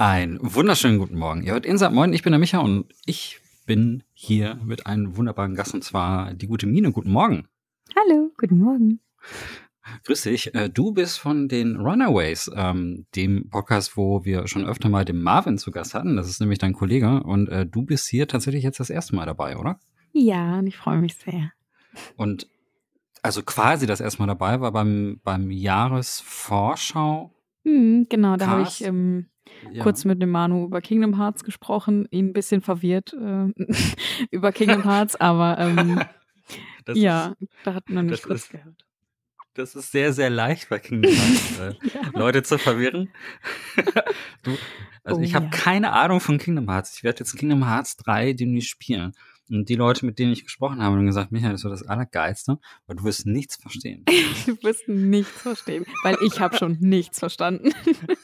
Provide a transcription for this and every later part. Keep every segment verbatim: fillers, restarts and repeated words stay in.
Einen wunderschönen guten Morgen. Ihr hört Insert Moin, ich bin der Micha und ich bin hier mit einem wunderbaren Gast und zwar die gute Mine. Guten Morgen. Hallo, guten Morgen. Grüß dich. Äh, Du bist von den Runaways, ähm, dem Podcast, wo wir schon öfter mal den Marvin zu Gast hatten. Das ist nämlich dein Kollege und äh, du bist hier tatsächlich jetzt das erste Mal dabei, oder? Ja, und ich freue mich sehr. Und also quasi das erste Mal dabei war beim, beim Jahresvorschau. Hm, genau, da habe Cast? ich ähm, Ja. kurz mit dem Manu über Kingdom Hearts gesprochen, ihn ein bisschen verwirrt äh, über Kingdom Hearts, aber ähm, Das ja, da hat man mich das kurz ist- gehört. Das ist sehr, sehr leicht bei Kingdom Hearts, äh, Ja. Leute zu verwirren. du, also Oh, ich habe ja. keine Ahnung von Kingdom Hearts. Ich werde jetzt Kingdom Hearts drei demnächst spielen. Und die Leute, mit denen ich gesprochen habe, haben gesagt, Michael, das wird das Allergeilste, weil du wirst nichts verstehen. Du wirst nichts verstehen, weil ich habe schon nichts verstanden.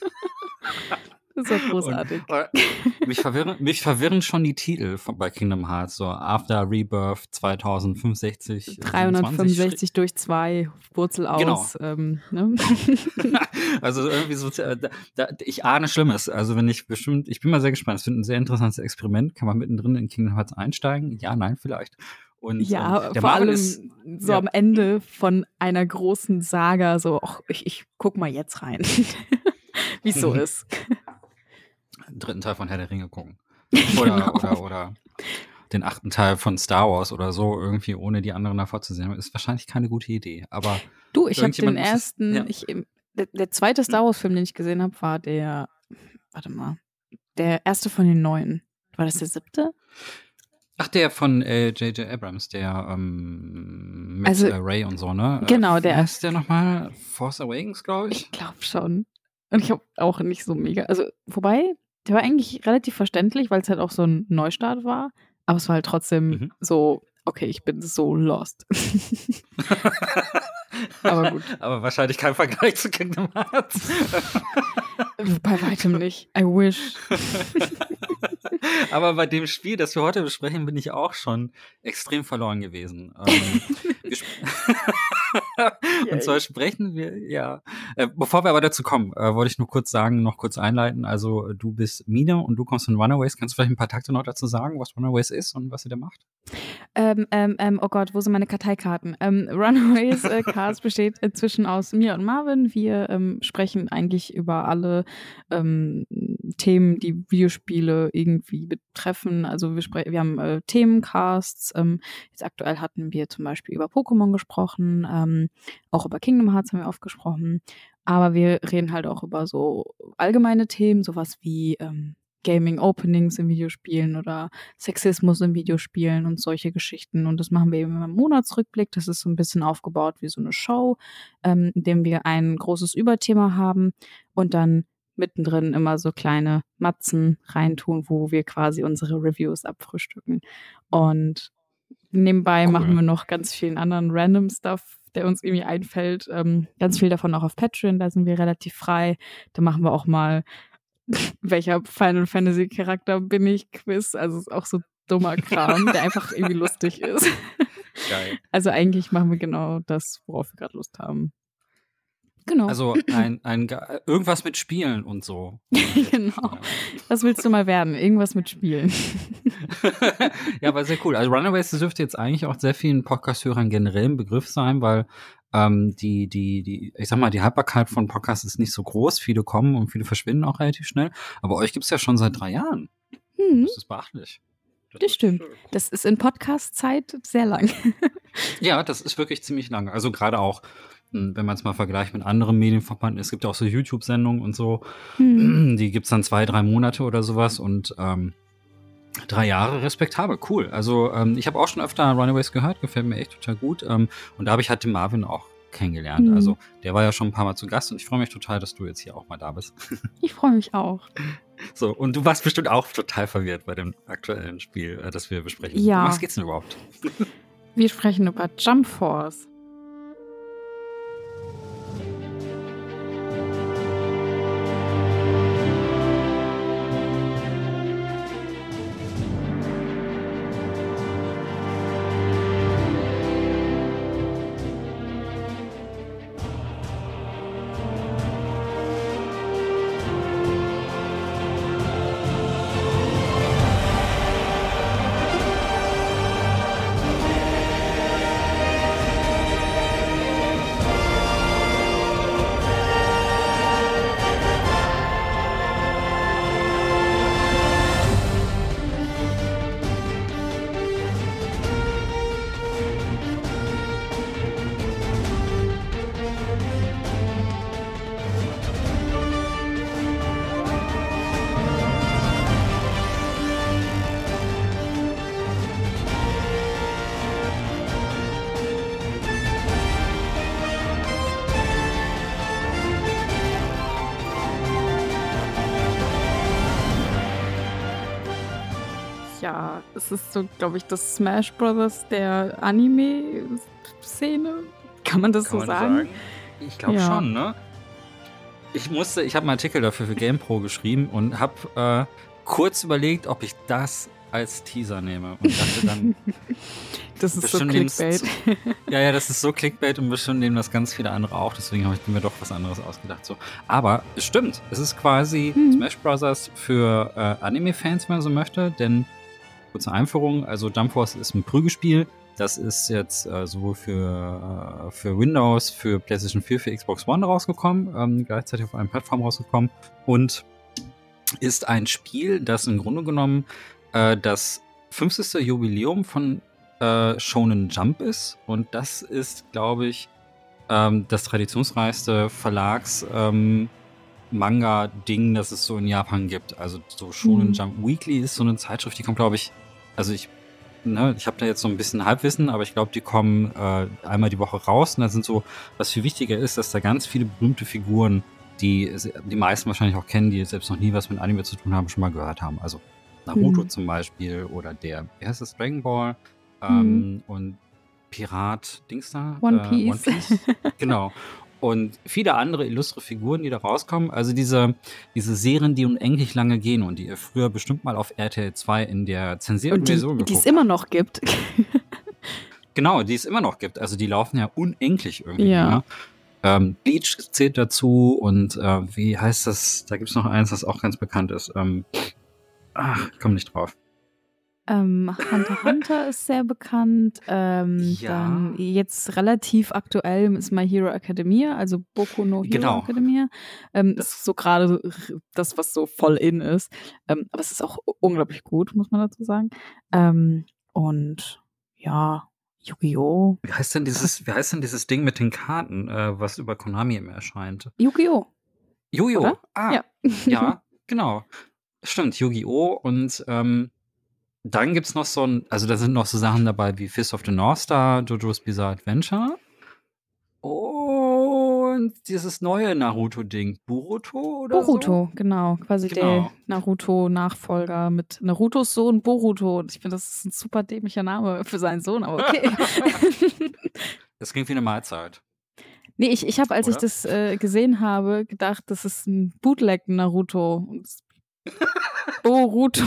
Das war großartig. Und, äh, mich, verwirren, mich verwirren schon die Titel von, bei Kingdom Hearts, so After Rebirth zweitausendfünfundsechzig. dreihundertfünfundsechzig durch zwei, Wurzel aus. Genau. Ähm, ne? Also irgendwie so, äh, da, da, ich ahne Schlimmes. Also wenn ich bestimmt, ich bin mal sehr gespannt. Es wird ein sehr interessantes Experiment. Kann man mittendrin in Kingdom Hearts einsteigen? Ja, nein, vielleicht. Und Ja, ähm, der vor Marvin allem ist so ja. am Ende von einer großen Saga, so, ach, ich, ich guck mal jetzt rein, wie es so ist. dritten Teil von Herr der Ringe gucken. Oder, Genau. oder, oder den achten Teil von Star Wars oder so, irgendwie ohne die anderen davor zu sehen. Ist wahrscheinlich keine gute Idee. Aber Du, ich habe den irgendjemand muss es- ersten, ja. ich, der, der zweite Star Wars-Film, den ich gesehen habe, war der, warte mal, der erste von den neuen. War das der siebte? Ach, der von äh, J J Abrams, der ähm, mit Also, äh, Ray und so, ne? genau, äh, der- Wie heißt der nochmal? Force Awakens, glaube ich. Ich glaube schon. Und ich habe auch nicht so mega, also, wobei, der war eigentlich relativ verständlich, weil es halt auch so ein Neustart war, aber es war halt trotzdem Mhm. so, okay, ich bin so lost. Aber gut. Aber wahrscheinlich kein Vergleich zu Kingdom Hearts. Bei weitem nicht. I wish. Aber bei dem Spiel, das wir heute besprechen, bin ich auch schon extrem verloren gewesen. Ähm, wir sp- Und zwar sprechen wir, ja. Äh, bevor wir aber dazu kommen, äh, wollte ich nur kurz sagen, noch kurz einleiten. Also du bist Mine und du kommst von Runaways. Kannst du vielleicht ein paar Takte noch dazu sagen, was Runaways ist und was ihr da macht? Ähm, ähm, ähm, oh Gott, wo sind meine Karteikarten? Ähm, Runaways äh, Cast besteht inzwischen aus mir und Marvin. Wir ähm, sprechen eigentlich über alle ähm, Themen, die Videospiele irgendwie betreffen. Also wir, spre- wir haben äh, Themencasts. Ähm, jetzt aktuell hatten wir zum Beispiel über Pokémon gesprochen. Ähm, auch über Kingdom Hearts haben wir oft gesprochen. Aber wir reden halt auch über so allgemeine Themen, sowas wie ähm, Gaming-Openings in Videospielen oder Sexismus in Videospielen und solche Geschichten. Und das machen wir eben im Monatsrückblick. Das ist so ein bisschen aufgebaut wie so eine Show, ähm, in dem wir ein großes Überthema haben und dann mittendrin immer so kleine Matzen reintun, wo wir quasi unsere Reviews abfrühstücken. Und nebenbei Cool. machen wir noch ganz vielen anderen random Stuff, der uns irgendwie einfällt. Ähm, ganz viel davon auch auf Patreon, da sind wir relativ frei. Da machen wir auch mal welcher Final Fantasy Charakter bin ich Quiz. Also es ist auch so dummer Kram, der einfach irgendwie lustig ist. Geil. Also eigentlich machen wir genau das, worauf wir gerade Lust haben. Genau. Also ein, ein ge- irgendwas mit Spielen und so. Genau. Was willst du mal werden? Irgendwas mit Spielen. Ja, aber sehr cool. Also Runaways, das dürfte jetzt eigentlich auch sehr vielen Podcast-Hörern generell ein Begriff sein, weil ähm, die, die, die, ich sag mal, die Haltbarkeit von Podcasts ist nicht so groß. Viele kommen und viele verschwinden auch relativ schnell. Aber euch gibt's ja schon seit drei Jahren. Hm, Das ist beachtlich. das ist, stimmt. äh, Das ist in Podcast-Zeit sehr lang. Ja, das ist wirklich ziemlich lange. Also gerade auch, mh, wenn man es mal vergleicht mit anderen Medienverbanden, es gibt ja auch so YouTube-Sendungen und so, Hm. die gibt's dann zwei, drei Monate oder sowas und ähm, drei Jahre respektabel, cool. Also ähm, ich habe auch schon öfter Runaways gehört, gefällt mir echt total gut. Ähm, und da habe ich halt den Marvin auch kennengelernt. Hm. Also der war ja schon ein paar Mal zu Gast und ich freue mich total, dass du jetzt hier auch mal da bist. Ich freue mich auch. So, und du warst bestimmt auch total verwirrt bei dem aktuellen Spiel, äh, das wir besprechen. Ja. Um was geht's denn überhaupt? Wir sprechen über Jump Force. ja, es ist so, glaube ich, das Smash Brothers der Anime-Szene. Kann man das Kann so man sagen? sagen? Ich glaube Ja. schon, ne? Ich musste, ich habe einen Artikel dafür für GamePro geschrieben und habe äh, kurz überlegt, ob ich das als Teaser nehme und dachte dann, Das ist so bestimmt nehmen es Clickbait. zu- ja, ja, das ist so Clickbait und bestimmt nehmen das ganz viele andere auch, deswegen habe ich mir doch was anderes ausgedacht. So. Aber es stimmt, es ist quasi Mhm. Smash Bros. Für äh, Anime-Fans, wenn man so möchte, denn kurze Einführung, also Jump Force ist ein Prügelspiel. Das ist jetzt äh, sowohl für, äh, für Windows, für PlayStation vier, für Xbox One rausgekommen, ähm, gleichzeitig auf allen Plattformen rausgekommen und ist ein Spiel, das im Grunde genommen äh, das fünfzigste Jubiläum von äh, Shonen Jump ist. Und das ist, glaube ich, ähm, das traditionsreichste Verlags ähm, Manga-Ding, das es so in Japan gibt. Also so Shonen Mhm. Jump Weekly ist so eine Zeitschrift, die kommt, glaube ich, also ich, ne, ich habe da jetzt so ein bisschen Halbwissen, aber ich glaube, die kommen äh, einmal die Woche raus und da sind so, was viel wichtiger ist, dass da ganz viele berühmte Figuren, die die meisten wahrscheinlich auch kennen, die selbst noch nie was mit Anime zu tun haben, schon mal gehört haben. Also Naruto Mhm. zum Beispiel oder der, wie heißt das, Dragon Ball ähm, Mhm. und Pirat, Dings da? One Äh, Piece. One Piece. Genau. Und viele andere illustre Figuren, die da rauskommen. Also diese, diese Serien, die unendlich lange gehen und die ihr früher bestimmt mal auf R T L zwei in der zensierten Und die, Version die es geguckt immer habt. noch gibt. Genau, die es immer noch gibt. Also die laufen ja unendlich irgendwie Ja. länger. Ähm, Bleach zählt dazu und äh, wie heißt das? Da gibt es noch eins, das auch ganz bekannt ist. Ähm, ach, ich komme nicht drauf. Ähm, Hunter x Hunter ist sehr bekannt. Ähm, Ja. Dann jetzt relativ aktuell ist My Hero Academia, also Boku no Hero Genau. Academia. Ähm, Das- ist so gerade das, was so voll in ist. Ähm, aber es ist auch unglaublich gut, muss man dazu sagen. Ähm, und ja, Yu-Gi-Oh! Wie heißt denn dieses, wie heißt denn dieses Ding mit den Karten, äh, was über Konami immer erscheint? Yu-Gi-Oh! Yu-Gi-Oh! Oder? Ah, Ja. ja, genau. Stimmt, Yu-Gi-Oh! Und ähm, dann gibt's noch so ein, also da sind noch so Sachen dabei wie Fist of the North Star, JoJo's Bizarre Adventure und dieses neue Naruto-Ding, Boruto oder so? Boruto, genau. Quasi Genau. der Naruto-Nachfolger mit Narutos Sohn Boruto. Und ich finde, das ist ein super dämlicher Name für seinen Sohn, aber okay. Das klingt wie eine Mahlzeit. Nee, ich, ich habe, als ich Oder? das äh, gesehen habe, gedacht, das ist ein Bootleg-Naruto. Und es- Boruto.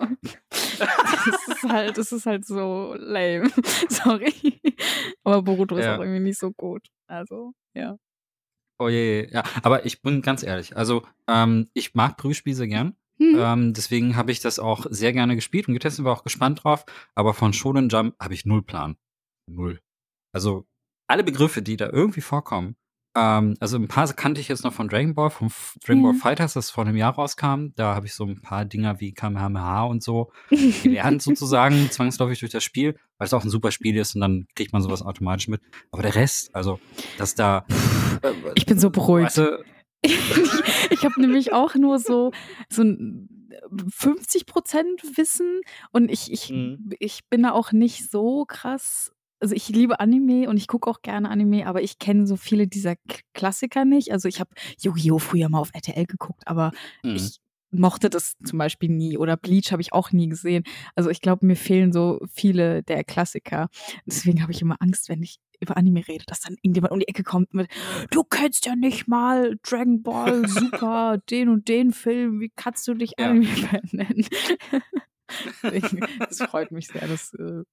Das ist halt, das ist halt so lame. Sorry. Aber Boruto ist Ja. auch irgendwie nicht so gut. Also, ja. Oh je, ja. Aber ich bin ganz ehrlich, also ähm, ich mag Prügelspiele sehr gern. Mhm. Ähm, deswegen habe ich das auch sehr gerne gespielt und getestet, war auch gespannt drauf. Aber von Shonen Jump habe ich null Plan. Null. Also alle Begriffe, die da irgendwie vorkommen, ähm, also ein paar kannte ich jetzt noch von Dragon Ball, vom F- Dragon Ball Ja. Fighters, das vor einem Jahr rauskam. Da habe ich so ein paar Dinger wie Kamehameha und so gelernt sozusagen, zwangsläufig durch das Spiel, weil es auch ein super Spiel ist und dann kriegt man sowas automatisch mit. Aber der Rest, also, dass da äh, Ich bin so beruhigt. weißt du, ich ich habe nämlich auch nur so, so ein fünfzig Prozent Wissen und ich, ich, Mhm. ich bin da auch nicht so krass. Also ich liebe Anime und ich gucke auch gerne Anime, aber ich kenne so viele dieser K- Klassiker nicht. Also ich habe Yu-Gi-Oh! Früher mal auf R T L geguckt, aber Mhm. ich mochte das zum Beispiel nie. Oder Bleach habe ich auch nie gesehen. Also ich glaube, mir fehlen so viele der Klassiker. Deswegen habe ich immer Angst, wenn ich über Anime rede, dass dann irgendjemand um die Ecke kommt mit, du kennst ja nicht mal Dragon Ball Super, den und den Film, wie kannst du dich Ja. Anime-Fan nennen? Deswegen, Es freut mich sehr, dass äh,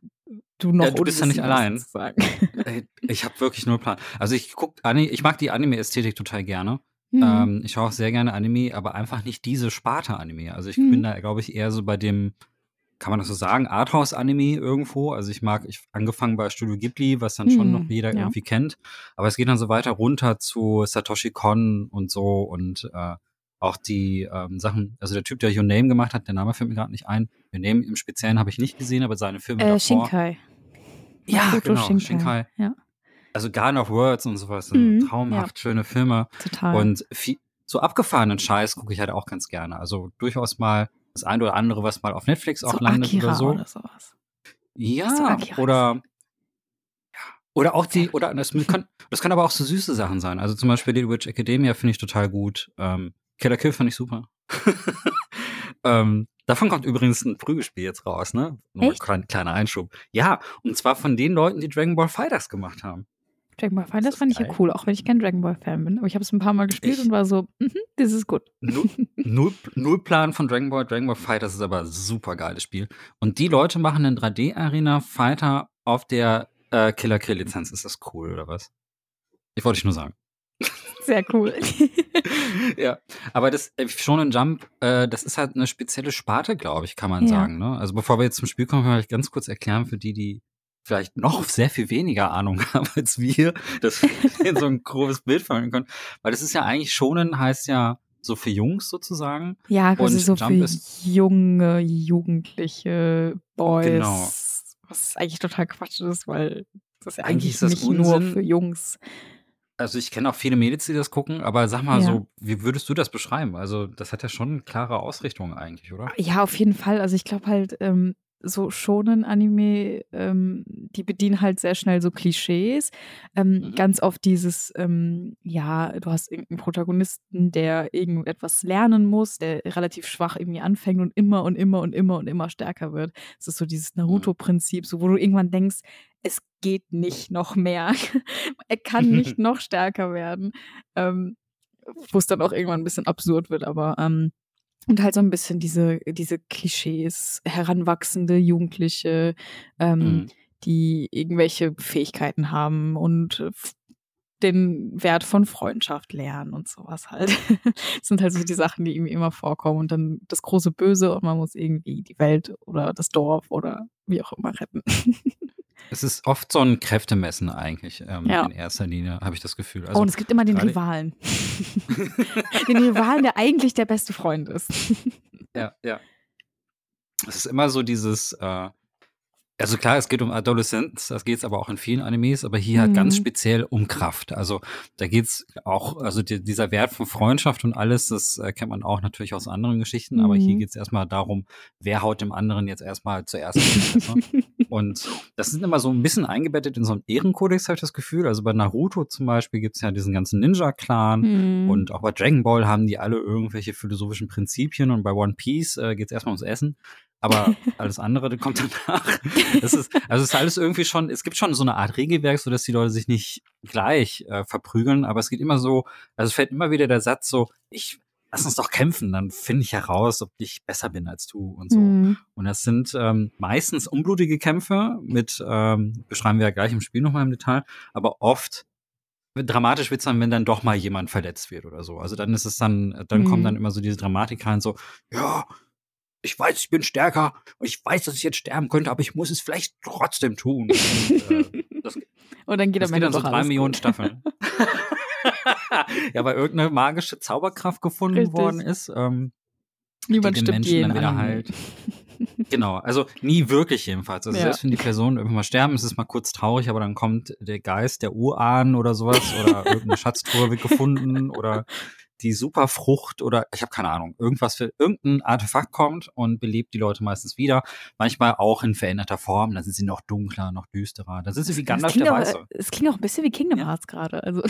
du noch Ja, du bist ja nicht unwissend bist, allein. sozusagen. Ey, ich habe wirklich null Plan. Also ich guck Ani- ich mag die Anime-Ästhetik total gerne. Mhm. Ähm, ich schaue auch sehr gerne Anime, aber einfach nicht diese Sparte Anime. Also ich Mhm. bin da, glaube ich, eher so bei dem, kann man das so sagen, Arthouse-Anime irgendwo. Also ich mag, ich angefangen bei Studio Ghibli, was dann schon noch Mhm, jeder ja. irgendwie kennt. Aber es geht dann so weiter runter zu Satoshi Kon und so und äh, auch die ähm, Sachen, also der Typ, der Your Name gemacht hat, der Name fällt mir gerade nicht ein. Your Name im Speziellen habe ich nicht gesehen, aber seine Filme Äh, davor. Shinkai. Ja, Makoto genau, Shinkai. Shinkai. Ja, Also Garden of Words und sowas, sind Mhm, traumhaft schöne Filme. total. Und viel, so abgefahrenen Scheiß gucke ich halt auch ganz gerne. Also durchaus mal das eine oder andere, was mal auf Netflix auch so landet Akira oder so. oder sowas. Hast du Ja, Akira oder oder auch Sehr die, oder das kann, das kann aber auch so süße Sachen sein. Also zum Beispiel Little Witch Academia finde ich total gut. Ähm, Killer Kill fand ich super. ähm, Davon kommt übrigens ein Prügelspiel jetzt raus, ne? Nur Echt? ein kleiner Einschub. Ja, und zwar von den Leuten, die Dragon Ball FighterZ gemacht haben. Dragon Ball Ist FighterZ das fand ich ja geil? cool, auch wenn ich kein Dragon Ball Fan bin. Aber ich habe es ein paar Mal gespielt Ich- und war so, mhm, das ist gut. Null, null, null Plan von Dragon Ball. Dragon Ball FighterZ ist aber ein super geiles Spiel. Und die Leute machen einen drei D-Arena-Fighter auf der äh, Killer Kill-Lizenz. Ist das cool, oder was? Ich wollte ich nur sagen. Sehr cool. Ja, aber das äh, Shonen Jump, äh, das ist halt eine spezielle Sparte, glaube ich, kann man Ja. sagen. Ne? Also bevor wir jetzt zum Spiel kommen, will ich ganz kurz erklären für die, die vielleicht noch sehr viel weniger Ahnung haben als wir, dass wir so ein grobes Bild vermitteln können. Weil das ist ja eigentlich, Shonen heißt ja so für Jungs sozusagen. Ja, quasi Und so Jump für ist- junge, jugendliche Boys. Genau. Was eigentlich total Quatsch ist, weil das ja Eigentlich eigentlich ist das nicht nur Unsinn. für Jungs. Also ich kenne auch viele Mädels, die das gucken, aber sag mal Ja. so, wie würdest du das beschreiben? Also das hat ja schon eine klare Ausrichtung eigentlich, oder? Ja, auf jeden Fall. Also ich glaube halt, ähm, so Shonen-Anime, ähm, die bedienen halt sehr schnell so Klischees. Ähm, Mhm. Ganz oft dieses, ähm, ja, du hast irgendeinen Protagonisten, der irgendetwas lernen muss, der relativ schwach irgendwie anfängt und immer und immer und immer und immer stärker wird. Es ist so dieses Naruto-Prinzip, so wo du irgendwann denkst, es geht nicht noch mehr. Er kann nicht noch stärker werden. Ähm, wo es dann auch irgendwann ein bisschen absurd wird, aber ähm, und halt so ein bisschen diese, diese Klischees, heranwachsende Jugendliche, ähm, Mhm. die irgendwelche Fähigkeiten haben und äh, f- den Wert von Freundschaft lernen und sowas halt. Das sind halt so die Sachen, die irgendwie immer vorkommen und dann das große Böse und man muss irgendwie die Welt oder das Dorf oder wie auch immer retten. Es ist oft so ein Kräftemessen eigentlich, ähm, Ja. in erster Linie, habe ich das Gefühl. Oh, Also und es gibt immer den gerade- Rivalen. Den Rivalen, der eigentlich der beste Freund ist. Ja, ja. Es ist immer so dieses, äh, also klar, es geht um Adoleszenz, das geht es aber auch in vielen Animes, aber hier halt ganz Mhm. speziell um Kraft. Also da geht's auch, also die, dieser Wert von Freundschaft und alles, das äh, kennt man auch natürlich aus anderen Geschichten, aber hier Mhm. geht's erstmal darum, wer haut dem anderen jetzt erstmal zuerst auf die Fresse. Und das ist immer so ein bisschen eingebettet in so einen Ehrenkodex, habe ich das Gefühl. Also bei Naruto zum Beispiel gibt's ja diesen ganzen Ninja-Clan. Mhm. Und auch bei Dragon Ball haben die alle irgendwelche philosophischen Prinzipien und bei One Piece äh, geht es erstmal ums Essen. Aber alles andere das kommt danach. Es ist, also es ist alles irgendwie schon, es gibt schon so eine Art Regelwerk, so dass die Leute sich nicht gleich äh, verprügeln, aber es geht immer so, also es fällt immer wieder der Satz so, ich lass uns doch kämpfen, dann finde ich heraus, ob ich besser bin als du und so. Mhm. Und das sind ähm, meistens unblutige Kämpfe mit, ähm, beschreiben wir ja gleich im Spiel nochmal im Detail, aber oft dramatisch wird's dann, wenn dann doch mal jemand verletzt wird oder so. Also dann ist es dann, dann Mhm. kommt dann immer so diese Dramatik rein, so, ja, ich weiß, ich bin stärker, ich weiß, dass ich jetzt sterben könnte, aber ich muss es vielleicht trotzdem tun. Und, äh, das, Und dann geht das am geht Ende dann so doch drei alles Millionen gut. Staffeln. Ja, weil irgendeine magische Zauberkraft gefunden Richtig. worden ist, ähm, Niemand die den stimmt Menschen je dann in wieder Anime. halt. Genau, also nie wirklich jedenfalls. Also Ja. selbst wenn die Personen irgendwann mal sterben, ist es mal kurz traurig, aber dann kommt der Geist der Urahnen oder sowas oder irgendeine Schatztruhe wird gefunden oder die Superfrucht oder ich habe keine Ahnung, irgendwas für irgendein Artefakt kommt und belebt die Leute meistens wieder. Manchmal auch in veränderter Form, dann sind sie noch dunkler, noch düsterer. Dann sind sie wie Das Gandalf klingt der auch, Weiße. es klingt auch ein bisschen wie Kingdom Ja. Hearts gerade. Also,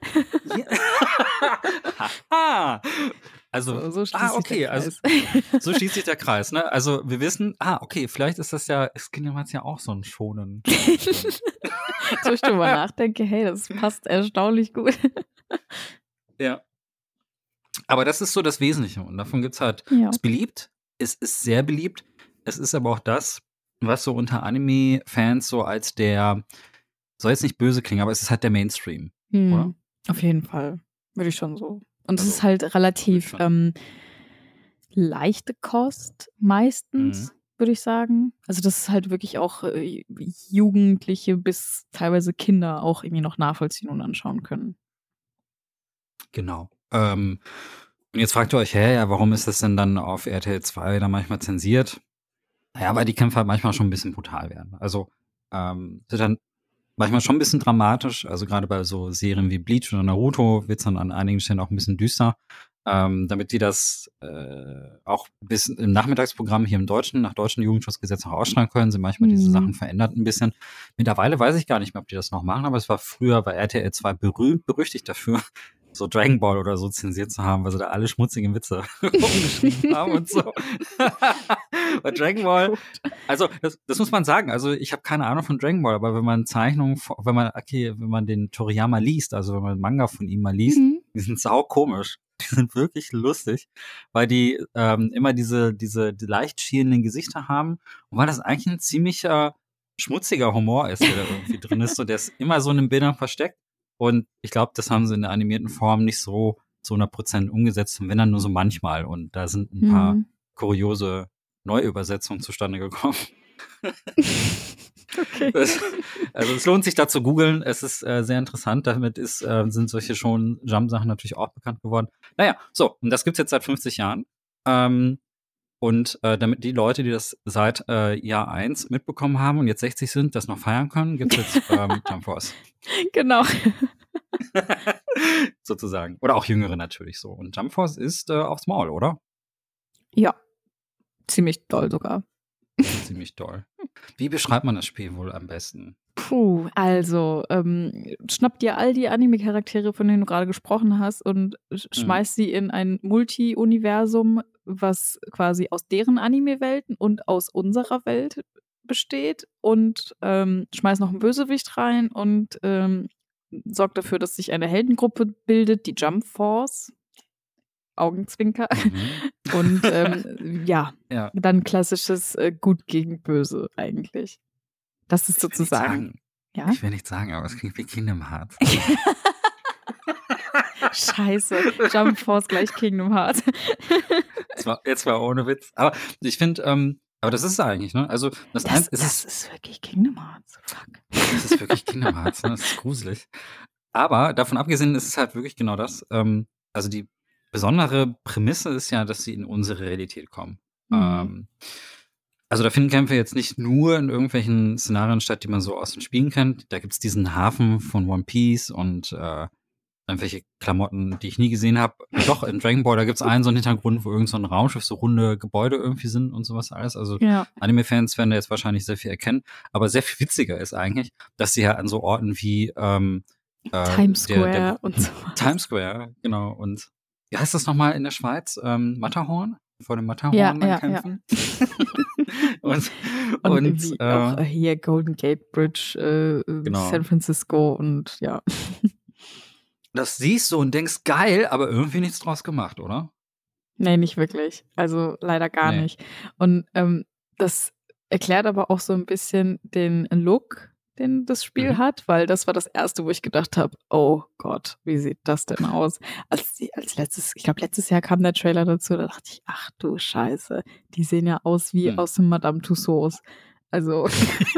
Haha. Also, so, so schließt ah, sich okay, der also Kreis. so schließt sich der Kreis, ne? Also wir wissen, ah, okay, vielleicht ist das ja, ist Kingdom Hearts ja auch so ein schonen. So ich drüber nachdenke, hey, das passt erstaunlich gut. Ja. Aber das ist so das Wesentliche und davon gibt's halt, Ja. es ist beliebt, es ist sehr beliebt, es ist aber auch das, was so unter Anime-Fans so als der, soll jetzt nicht böse klingen, aber es ist halt der Mainstream, Hm. oder? Auf jeden Fall. Würde ich schon so. Und es Also, ist halt relativ schon. ähm, leichte Kost meistens, Mhm. würde ich sagen. Also das ist halt wirklich auch äh, Jugendliche bis teilweise Kinder auch irgendwie noch nachvollziehen und anschauen können. Genau. Ähm, und jetzt fragt ihr euch, hä, ja, warum ist das denn dann auf R T L zwei da manchmal zensiert? Naja, weil die Kämpfe halt manchmal schon ein bisschen brutal werden. Also, ähm, sind dann manchmal schon ein bisschen dramatisch. Also gerade bei so Serien wie Bleach oder Naruto wird's dann an einigen Stellen auch ein bisschen düster. Ähm, damit die das äh, auch bis im Nachmittagsprogramm hier im Deutschen, nach deutschen Jugendschutzgesetz noch ausstrahlen können, sind manchmal diese Mhm. Sachen verändert ein bisschen. Mittlerweile weiß ich gar nicht mehr, ob die das noch machen, aber es war früher bei R T L zwei berühmt, berüchtigt dafür, so Dragon Ball oder so zensiert zu haben, weil sie da alle schmutzigen Witze umgeschrieben haben und so. Bei Dragon Ball, also das, das muss man sagen, also ich habe keine Ahnung von Dragon Ball, aber wenn man Zeichnungen, wenn man, okay, wenn man den Toriyama liest, also wenn man einen Manga von ihm mal liest, mhm. die sind sau komisch. Die sind wirklich lustig, weil die ähm, immer diese, diese die leicht schielenden Gesichter haben und weil das eigentlich ein ziemlicher schmutziger Humor ist, der da irgendwie drin ist, so der ist immer so in den Bildern versteckt. Und ich glaube, das haben sie in der animierten Form nicht so zu hundert Prozent umgesetzt, und wenn dann nur so manchmal. Und da sind ein paar mhm. kuriose Neuübersetzungen zustande gekommen. Okay. Das, also es lohnt sich da zu googeln. Es ist äh, sehr interessant. Damit ist, äh, sind solche schon Jump-Sachen natürlich auch bekannt geworden. Naja, so, und das gibt's jetzt seit fünfzig Jahren. Ähm, und äh, damit die Leute, die das seit äh, Jahr eins mitbekommen haben und jetzt sechzig sind, das noch feiern können, gibt's jetzt ähm, Jump Force. Genau. Sozusagen. Oder auch Jüngere natürlich so. Und Jump Force ist äh, aufs Maul, oder? Ja. Ziemlich doll sogar. Ziemlich doll. Wie beschreibt man das Spiel wohl am besten? Puh, also ähm, schnapp dir all die Anime-Charaktere, von denen du gerade gesprochen hast, und schmeiß mhm. sie in ein Multi-Universum, was quasi aus deren Anime-Welten und aus unserer Welt besteht, und ähm, schmeiß noch einen Bösewicht rein und ähm, sorgt dafür, dass sich eine Heldengruppe bildet, die Jump Force. Augenzwinker. Mhm. Und ähm, ja, ja, dann klassisches äh, Gut gegen Böse eigentlich. Das ist ich sozusagen. Will nicht sagen, ja? Ich will nicht sagen, aber es klingt wie Kingdom Hearts. Scheiße, Jump Force gleich Kingdom Hearts. Jetzt war, jetzt war ohne Witz. Aber ich finde, ähm, aber das ist es eigentlich, ne? Also das, das, eins, das ist, ist wirklich Kingdom Hearts. Fuck. Das ist wirklich Kingdom Hearts, ne? Das ist gruselig. Aber davon abgesehen ist es halt wirklich genau das. Ähm, also die besondere Prämisse ist ja, dass sie in unsere Realität kommen. Mhm. Ähm, also da finden Kämpfe jetzt nicht nur in irgendwelchen Szenarien statt, die man so aus den Spielen kennt. Da gibt's diesen Hafen von One Piece und äh, irgendwelche Klamotten, die ich nie gesehen habe. Doch, in Dragon Ball, da gibt's einen so einen Hintergrund, wo irgend so ein Raumschiff, so runde Gebäude irgendwie sind und sowas alles. Also ja. Anime-Fans werden da jetzt wahrscheinlich sehr viel erkennen. Aber sehr viel witziger ist eigentlich, dass sie ja an so Orten wie ähm, äh, Times Square der, der, und so. Times Square, genau. Und wie heißt das nochmal in der Schweiz? Ähm, Matterhorn? Vor dem Matterhorn ja, dann ja, kämpfen. Ja. und und, und äh, auch hier Golden Gate Bridge, äh, genau. San Francisco und ja. Das siehst du und denkst, geil, aber irgendwie nichts draus gemacht, oder? Nee, nicht wirklich. Also leider gar nee. nicht. Und ähm, das erklärt aber auch so ein bisschen den Look, den das Spiel mhm. hat, weil das war das erste, wo ich gedacht habe, oh Gott, wie sieht das denn aus? Als, die, als letztes, ich glaube, letztes Jahr kam der Trailer dazu, da dachte ich, ach du Scheiße, die sehen ja aus wie mhm. aus dem Madame Tussauds. Also.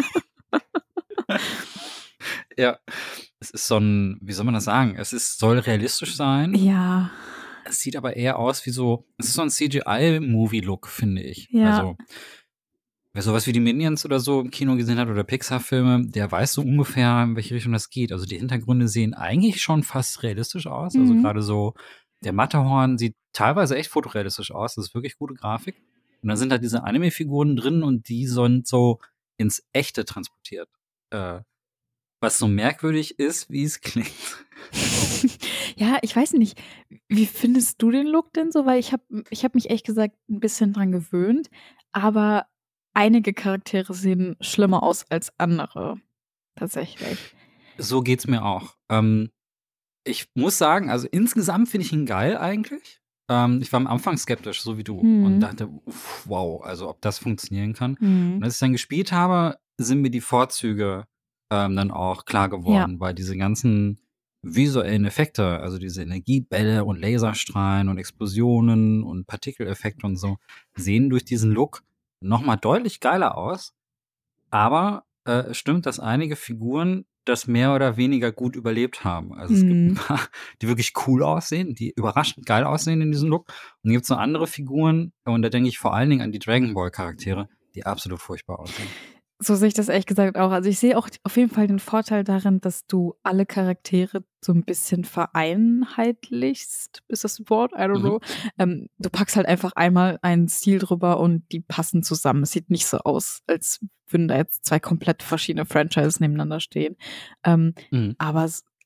Ja, es ist so ein, wie soll man das sagen? Es ist, soll realistisch sein. Ja. Es sieht aber eher aus wie so, es ist so ein C G I-Movie-Look, finde ich. Ja. Also, wer sowas wie die Minions oder so im Kino gesehen hat oder Pixar-Filme, der weiß so ungefähr, in welche Richtung das geht. Also die Hintergründe sehen eigentlich schon fast realistisch aus. Mhm. Also gerade so, der Matterhorn sieht teilweise echt fotorealistisch aus. Das ist wirklich gute Grafik. Und dann sind da diese Anime-Figuren drin und die sind so ins Echte transportiert. Äh, was so merkwürdig ist, wie es klingt. Ja, ich weiß nicht. Wie findest du den Look denn so? Weil ich habe ich hab mich ehrlich gesagt ein bisschen dran gewöhnt. Aber einige Charaktere sehen schlimmer aus als andere. Tatsächlich. So geht's mir auch. Ähm, ich muss sagen, also insgesamt finde ich ihn geil eigentlich. Ähm, ich war am Anfang skeptisch, so wie du. Mhm. Und dachte, uff, wow, also ob das funktionieren kann. Mhm. Und als ich dann gespielt habe, sind mir die Vorzüge ähm, dann auch klar geworden. Ja. Weil diese ganzen visuellen Effekte, also diese Energiebälle und Laserstrahlen und Explosionen und Partikeleffekte und so, sehen durch diesen Look nochmal deutlich geiler aus, aber äh, es stimmt, dass einige Figuren das mehr oder weniger gut überlebt haben. Also es mm. gibt ein paar, die wirklich cool aussehen, die überraschend geil aussehen in diesem Look. Und dann gibt es noch andere Figuren, und da denke ich vor allen Dingen an die Dragon Ball Charaktere, die absolut furchtbar aussehen. So sehe ich das ehrlich gesagt auch. Also ich sehe auch auf jeden Fall den Vorteil darin, dass du alle Charaktere so ein bisschen vereinheitlichst. Ist das ein Wort? I don't know. Mhm. Ähm, du packst halt einfach einmal einen Stil drüber und die passen zusammen. Es sieht nicht so aus, als würden da jetzt zwei komplett verschiedene Franchises nebeneinander stehen. Ähm, mhm. Aber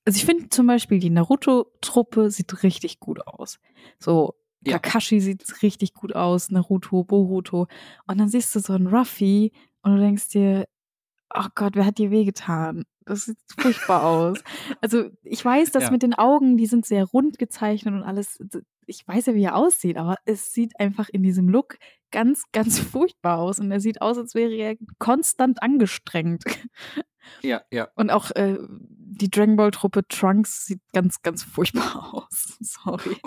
also ich finde zum Beispiel, die Naruto-Truppe sieht richtig gut aus. So, Ja. Kakashi sieht richtig gut aus, Naruto, Boruto. Und dann siehst du so einen Ruffy und du denkst dir, ach Gott, wer hat dir wehgetan? Das sieht furchtbar aus. Also ich weiß, dass Ja. mit den Augen, die sind sehr rund gezeichnet und alles. Ich weiß ja, wie er aussieht, aber es sieht einfach in diesem Look ganz, ganz furchtbar aus. Und er sieht aus, als wäre er konstant angestrengt. Ja, ja. Und auch äh, die Dragon Ball Truppe Trunks sieht ganz, ganz furchtbar aus. Sorry.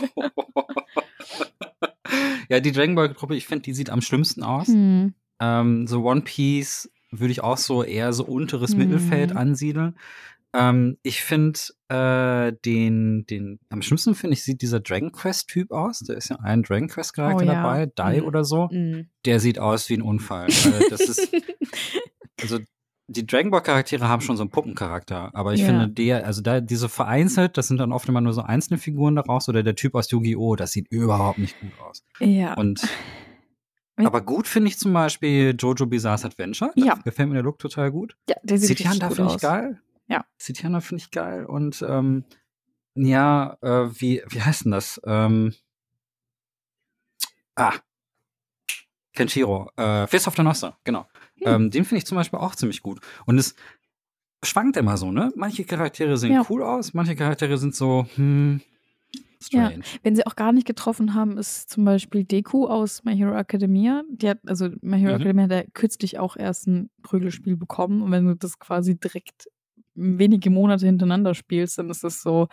Ja, die Dragon Ball Truppe, ich finde, die sieht am schlimmsten aus. Hm. Ähm, so One Piece würde ich auch so eher so unteres Hm. Mittelfeld ansiedeln. Ähm, ich finde äh, den, den, am schlimmsten finde ich, sieht dieser Dragon Quest Typ aus. Da ist ja ein Dragon Quest Charakter Oh ja. dabei, Dai Mm. oder so. Mm. Der sieht aus wie ein Unfall. Äh, das ist, also die Dragon Ball Charaktere haben schon so einen Puppencharakter, aber ich Ja. finde der, also da diese vereinzelt, das sind dann oft immer nur so einzelne Figuren daraus, oder der Typ aus Yu-Gi-Oh, das sieht überhaupt nicht gut aus. Ja. Und aber gut finde ich zum Beispiel Jojo Bizarre's Adventure. Da Ja. gefällt mir der Look total gut. Ja, der sieht richtig Citianda gut finde ich aus. geil. Ja. Citianda finde ich geil. Und ähm, ja, äh, wie, wie heißt denn das? Ähm, ah, Kenshiro. Äh, Fist of the Noster, genau. Hm. Ähm, den finde ich zum Beispiel auch ziemlich gut. Und es schwankt immer so, ne? Manche Charaktere sehen Ja. cool aus, manche Charaktere sind so, hm, strange. Ja. Wenn sie auch gar nicht getroffen haben, ist zum Beispiel Deku aus My Hero Academia. Die hat, also My Hero Mhm. Academia hat ja kürzlich auch erst ein Prügelspiel bekommen. Und wenn du das quasi direkt wenige Monate hintereinander spielst, dann ist das so,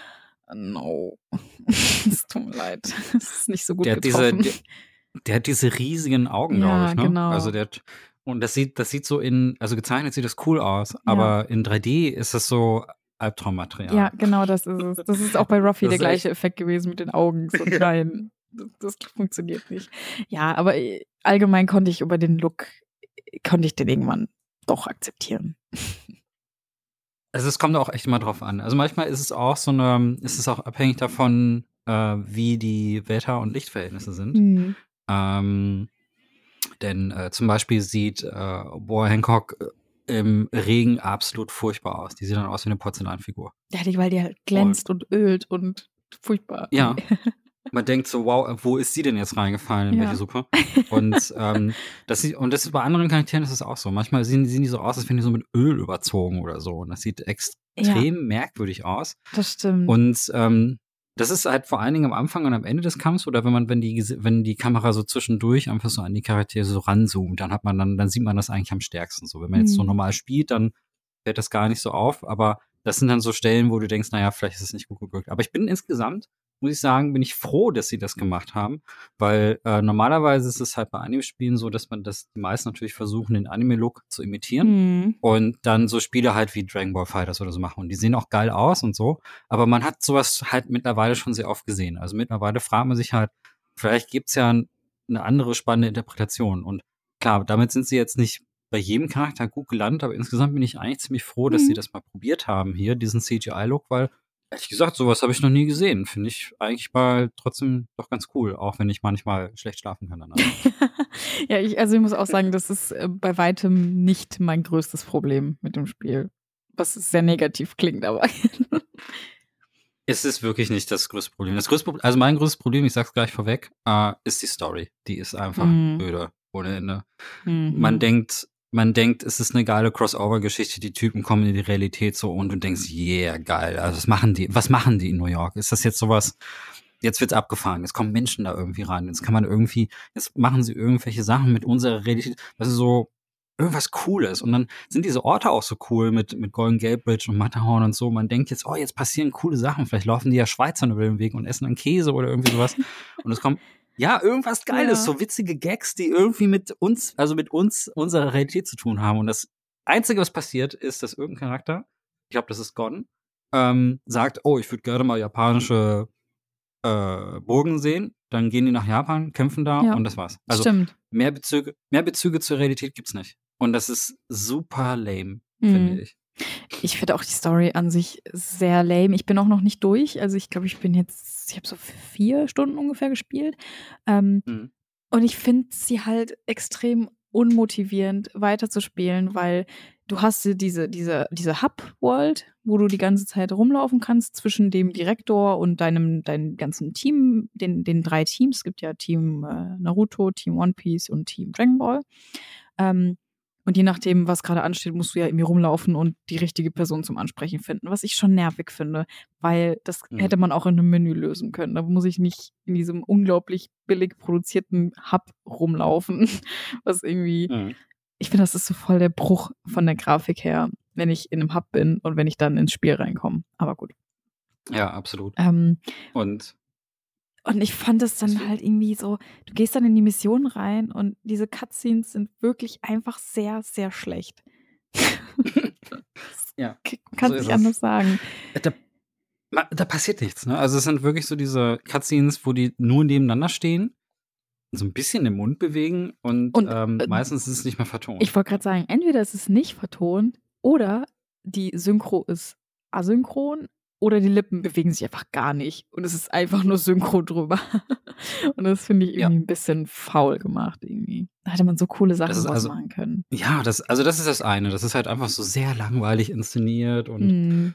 no. Es tut mir leid. Es ist nicht so gut Der hat diese, getroffen. der, der hat diese riesigen Augen, Ja, glaube ich, ne? genau. Also der hat, und das sieht, das sieht so in, also gezeichnet sieht das cool aus, aber in drei D ist das so Albtraummaterial. Ja, genau, das ist es. Das ist auch bei Ruffy Das der ist gleiche echt- Effekt gewesen mit den Augen. So, Ja. nein, das, das funktioniert nicht. Ja, aber äh, allgemein konnte ich über den Look, äh, konnte ich den irgendwann doch akzeptieren. Also es kommt auch echt immer drauf an. Also manchmal ist es auch so eine, ist es auch abhängig davon, äh, wie die Wetter- und Lichtverhältnisse sind. Mhm. Ähm, denn äh, zum Beispiel sieht äh, Boa Hancock äh, im Regen absolut furchtbar aus. Die sieht dann aus wie eine Porzellanfigur. Ja, die, weil die halt glänzt und ölt und furchtbar. Ja. Man denkt so, wow, wo ist sie denn jetzt reingefallen, in Ja. welche Suppe? Und ähm, das sieht, und das ist bei anderen Charakteren ist es auch so. Manchmal sehen, sehen die so aus, als wären die so mit Öl überzogen oder so. Und das sieht extrem merkwürdig aus. Das stimmt. Und ähm, das ist halt vor allen Dingen am Anfang und am Ende des Kampfs, oder wenn man, wenn die, wenn die Kamera so zwischendurch einfach so an die Charaktere so ranzoomt, dann hat man dann, dann sieht man das eigentlich am stärksten. So, wenn man jetzt so Mhm. normal spielt, dann fällt das gar nicht so auf. Aber das sind dann so Stellen, wo du denkst, naja, vielleicht ist es nicht gut gewirkt. Aber ich bin insgesamt, muss ich sagen, bin ich froh, dass sie das gemacht haben, weil äh, normalerweise ist es halt bei Anime-Spielen so, dass man das die meisten natürlich versuchen, den Anime-Look zu imitieren Mhm. und dann so Spiele halt wie Dragon Ball Fighters oder so machen. Und die sehen auch geil aus und so, aber man hat sowas halt mittlerweile schon sehr oft gesehen. Also mittlerweile fragt man sich halt, vielleicht gibt's ja eine andere spannende Interpretation. Und klar, damit sind sie jetzt nicht bei jedem Charakter gut gelandet, aber insgesamt bin ich eigentlich ziemlich froh, dass Mhm. sie das mal probiert haben hier, diesen C G I-Look, weil ehrlich gesagt, sowas habe ich noch nie gesehen. Finde ich eigentlich mal trotzdem doch ganz cool, auch wenn ich manchmal schlecht schlafen kann danach. Ja, ich, also ich muss auch sagen, das ist äh, bei weitem nicht mein größtes Problem mit dem Spiel. Was sehr negativ klingt, aber. Es ist wirklich nicht das größte Problem. Das größte Problem, also mein größtes Problem, ich sag's gleich vorweg, äh, ist die Story. Die ist einfach Mhm. öde ohne Ende. Mhm. Man denkt, man denkt, es ist eine geile Crossover-Geschichte, die Typen kommen in die Realität so und du denkst, yeah, geil. Also was machen die? Was machen die in New York? Ist das jetzt sowas? Jetzt wird's abgefahren. Jetzt kommen Menschen da irgendwie rein. Jetzt kann man irgendwie, jetzt machen sie irgendwelche Sachen mit unserer Realität. Das ist so irgendwas Cooles. Und dann sind diese Orte auch so cool mit, mit Golden Gate Bridge und Matterhorn und so. Man denkt jetzt, oh, jetzt passieren coole Sachen. Vielleicht laufen die ja Schweizern über den Weg und essen dann Käse oder irgendwie sowas. Und es kommt, ja, irgendwas Geiles, Ja. so witzige Gags, die irgendwie mit uns, also mit uns, unserer Realität zu tun haben. Und das Einzige, was passiert, ist, dass irgendein Charakter, ich glaube, das ist Gon, ähm, sagt, oh, ich würde gerne mal japanische äh, Burgen sehen. Dann gehen die nach Japan, kämpfen da Ja, und das war's. Also stimmt. mehr Bezüge, mehr Bezüge zur Realität gibt's nicht. Und das ist super lame, Mhm. finde ich. Ich finde auch die Story an sich sehr lame. Ich bin auch noch nicht durch. Also ich glaube, ich bin jetzt, ich habe so vier Stunden ungefähr gespielt. Ähm, Mhm. und ich finde sie halt extrem unmotivierend weiterzuspielen, weil du hast diese, diese, diese Hub-World, wo du die ganze Zeit rumlaufen kannst zwischen dem Direktor und deinem, deinem ganzen Team, den, den drei Teams. Es gibt ja Team äh, Naruto, Team One Piece und Team Dragon Ball. Ähm, und je nachdem, was gerade ansteht, musst du ja irgendwie rumlaufen und die richtige Person zum Ansprechen finden, was ich schon nervig finde, weil das Mhm. hätte man auch in einem Menü lösen können. Da muss ich nicht in diesem unglaublich billig produzierten Hub rumlaufen, was irgendwie, Mhm. ich finde, das ist so voll der Bruch von der Grafik her, wenn ich in einem Hub bin und wenn ich dann ins Spiel reinkomme. Aber gut. Ja, absolut. Ähm, Und Und ich fand es dann Deswegen- halt irgendwie so, du gehst dann in die Mission rein und diese Cutscenes sind wirklich einfach sehr, sehr schlecht. ja, Kann so ist nicht es. anders sagen. Da, ma- da passiert nichts, ne? Also es sind wirklich so diese Cutscenes, wo die nur nebeneinander stehen, so ein bisschen den Mund bewegen und, Und, ähm, äh, meistens ist es nicht mehr vertont. Ich wollte gerade sagen, entweder ist es nicht vertont oder die Synchro ist asynchron oder die Lippen bewegen sich einfach gar nicht und es ist einfach nur Synchro drüber. Und das finde ich Ja. irgendwie ein bisschen faul gemacht irgendwie. Da hätte man so coole Sachen Das ist draus also- machen können. Ja, das, also das ist das eine. Das ist halt einfach so sehr langweilig inszeniert und Hm.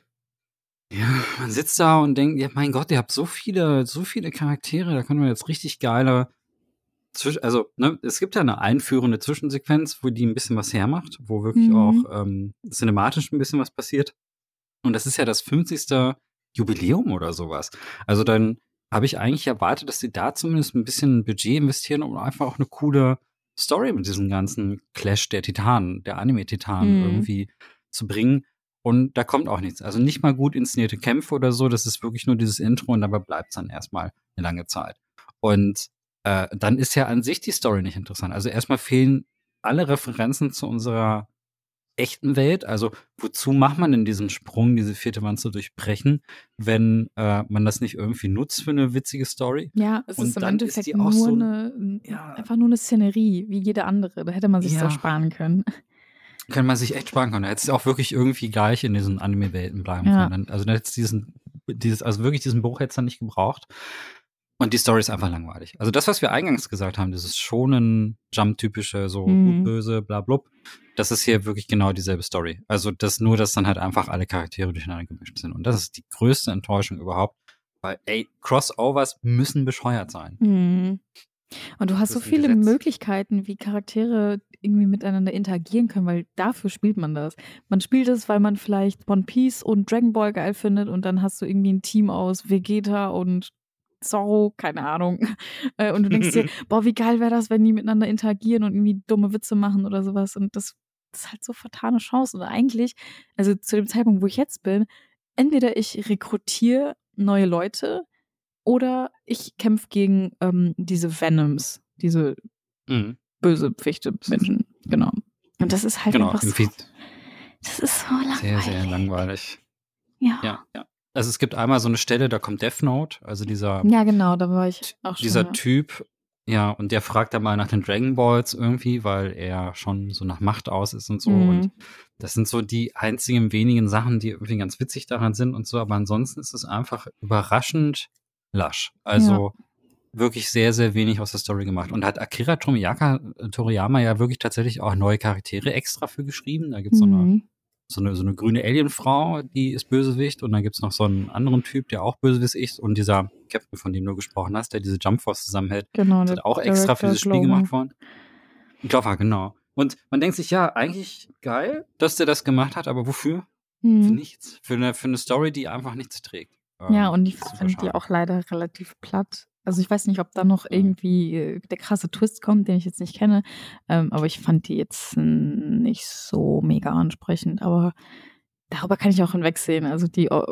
ja, man sitzt da und denkt, ja, mein Gott, ihr habt so viele, so viele Charaktere, da können wir jetzt richtig geile Zwisch also, ne, es gibt ja eine einführende Zwischensequenz, wo die ein bisschen was hermacht, wo wirklich Mhm. auch ähm, cinematisch ein bisschen was passiert. Und das ist ja das fünfzigste Jubiläum oder sowas. Also dann habe ich eigentlich erwartet, dass sie da zumindest ein bisschen Budget investieren, um einfach auch eine coole Story mit diesem ganzen Clash der Titanen, der Anime-Titanen Mhm. irgendwie zu bringen. Und da kommt auch nichts. Also nicht mal gut inszenierte Kämpfe oder so. Das ist wirklich nur dieses Intro und dabei bleibt es dann erstmal eine lange Zeit. Und äh, dann ist ja an sich die Story nicht interessant. Also erstmal fehlen alle Referenzen zu unserer echten Welt. Also wozu macht man denn diesen Sprung, diese vierte Wand zu durchbrechen, wenn äh, man das nicht irgendwie nutzt für eine witzige Story? Ja, es Und ist im dann ist Endeffekt die auch nur so- eine, Ja. einfach nur eine Szenerie, wie jede andere. Da hätte man sich Ja. so sparen können. Kann man sich echt sparen können. Da hätte es auch wirklich irgendwie gleich in diesen Anime-Welten bleiben Ja. können. Dann, also dann hätte es diesen, dieses, also wirklich diesen Bruch hätte es dann nicht gebraucht. Und die Story ist einfach langweilig. Also das, was wir eingangs gesagt haben, dieses schonen Jump-typische, so Mhm. gut, böse, bla blub, das ist hier wirklich genau dieselbe Story. Also das nur, dass dann halt einfach alle Charaktere durcheinander gemischt sind. Und das ist die größte Enttäuschung überhaupt. Weil, ey, Crossovers müssen bescheuert sein. Mhm. Und du hast Das so ist ein viele Gesetz. Möglichkeiten, wie Charaktere irgendwie miteinander interagieren können, weil dafür spielt man das. Man spielt es, weil man vielleicht One Piece und Dragon Ball geil findet und dann hast du irgendwie ein Team aus Vegeta und Zorro, keine Ahnung. Äh, Und du denkst dir, boah, wie geil wäre das, wenn die miteinander interagieren und irgendwie dumme Witze machen oder sowas. Und das, das ist halt so vertane Chance. Und eigentlich, also zu dem Zeitpunkt, wo ich jetzt bin, entweder ich rekrutiere neue Leute oder ich kämpfe gegen ähm, diese Venoms, diese Mhm. böse Pfichte Menschen. Genau. Und das ist halt Genau, einfach im so. Feed. Das ist so langweilig. Sehr, sehr langweilig. Ja. Ja, ja. Also es gibt einmal so eine Stelle, da kommt Death Note, also dieser Ja, genau, da war ich auch schon. dieser ja. Typ, ja, und der fragt dann mal nach den Dragon Balls irgendwie, weil er schon so nach Macht aus ist und so. Mhm. Und das sind so die einzigen wenigen Sachen, die irgendwie ganz witzig daran sind und so. Aber ansonsten ist es einfach überraschend lasch. Also wirklich sehr, sehr wenig aus der Story gemacht. Und hat Akira Toriyama, Toriyama ja wirklich tatsächlich auch neue Charaktere extra für geschrieben. Da gibt's so eine Mhm. so eine, so eine grüne Alienfrau, die ist Bösewicht, und dann gibt's noch so einen anderen Typ, der auch Bösewicht ist, und dieser Captain, von dem du gesprochen hast, der diese Jump Force zusammenhält, Genau, ist der halt auch extra für Director dieses Spiel Glover. gemacht worden. Glover, genau. Und man denkt sich, ja, eigentlich geil, dass der das gemacht hat, aber wofür? Für Mhm. nichts. Für eine, für eine Story, die einfach nichts trägt. Ja, Ähm, und ich super finde die schade. auch leider relativ platt. Also ich weiß nicht, ob da noch Ja. irgendwie äh, der krasse Twist kommt, den ich jetzt nicht kenne. Ähm, aber ich fand die jetzt mm, nicht so mega ansprechend. Aber darüber kann ich auch hinwegsehen. Also die, oh,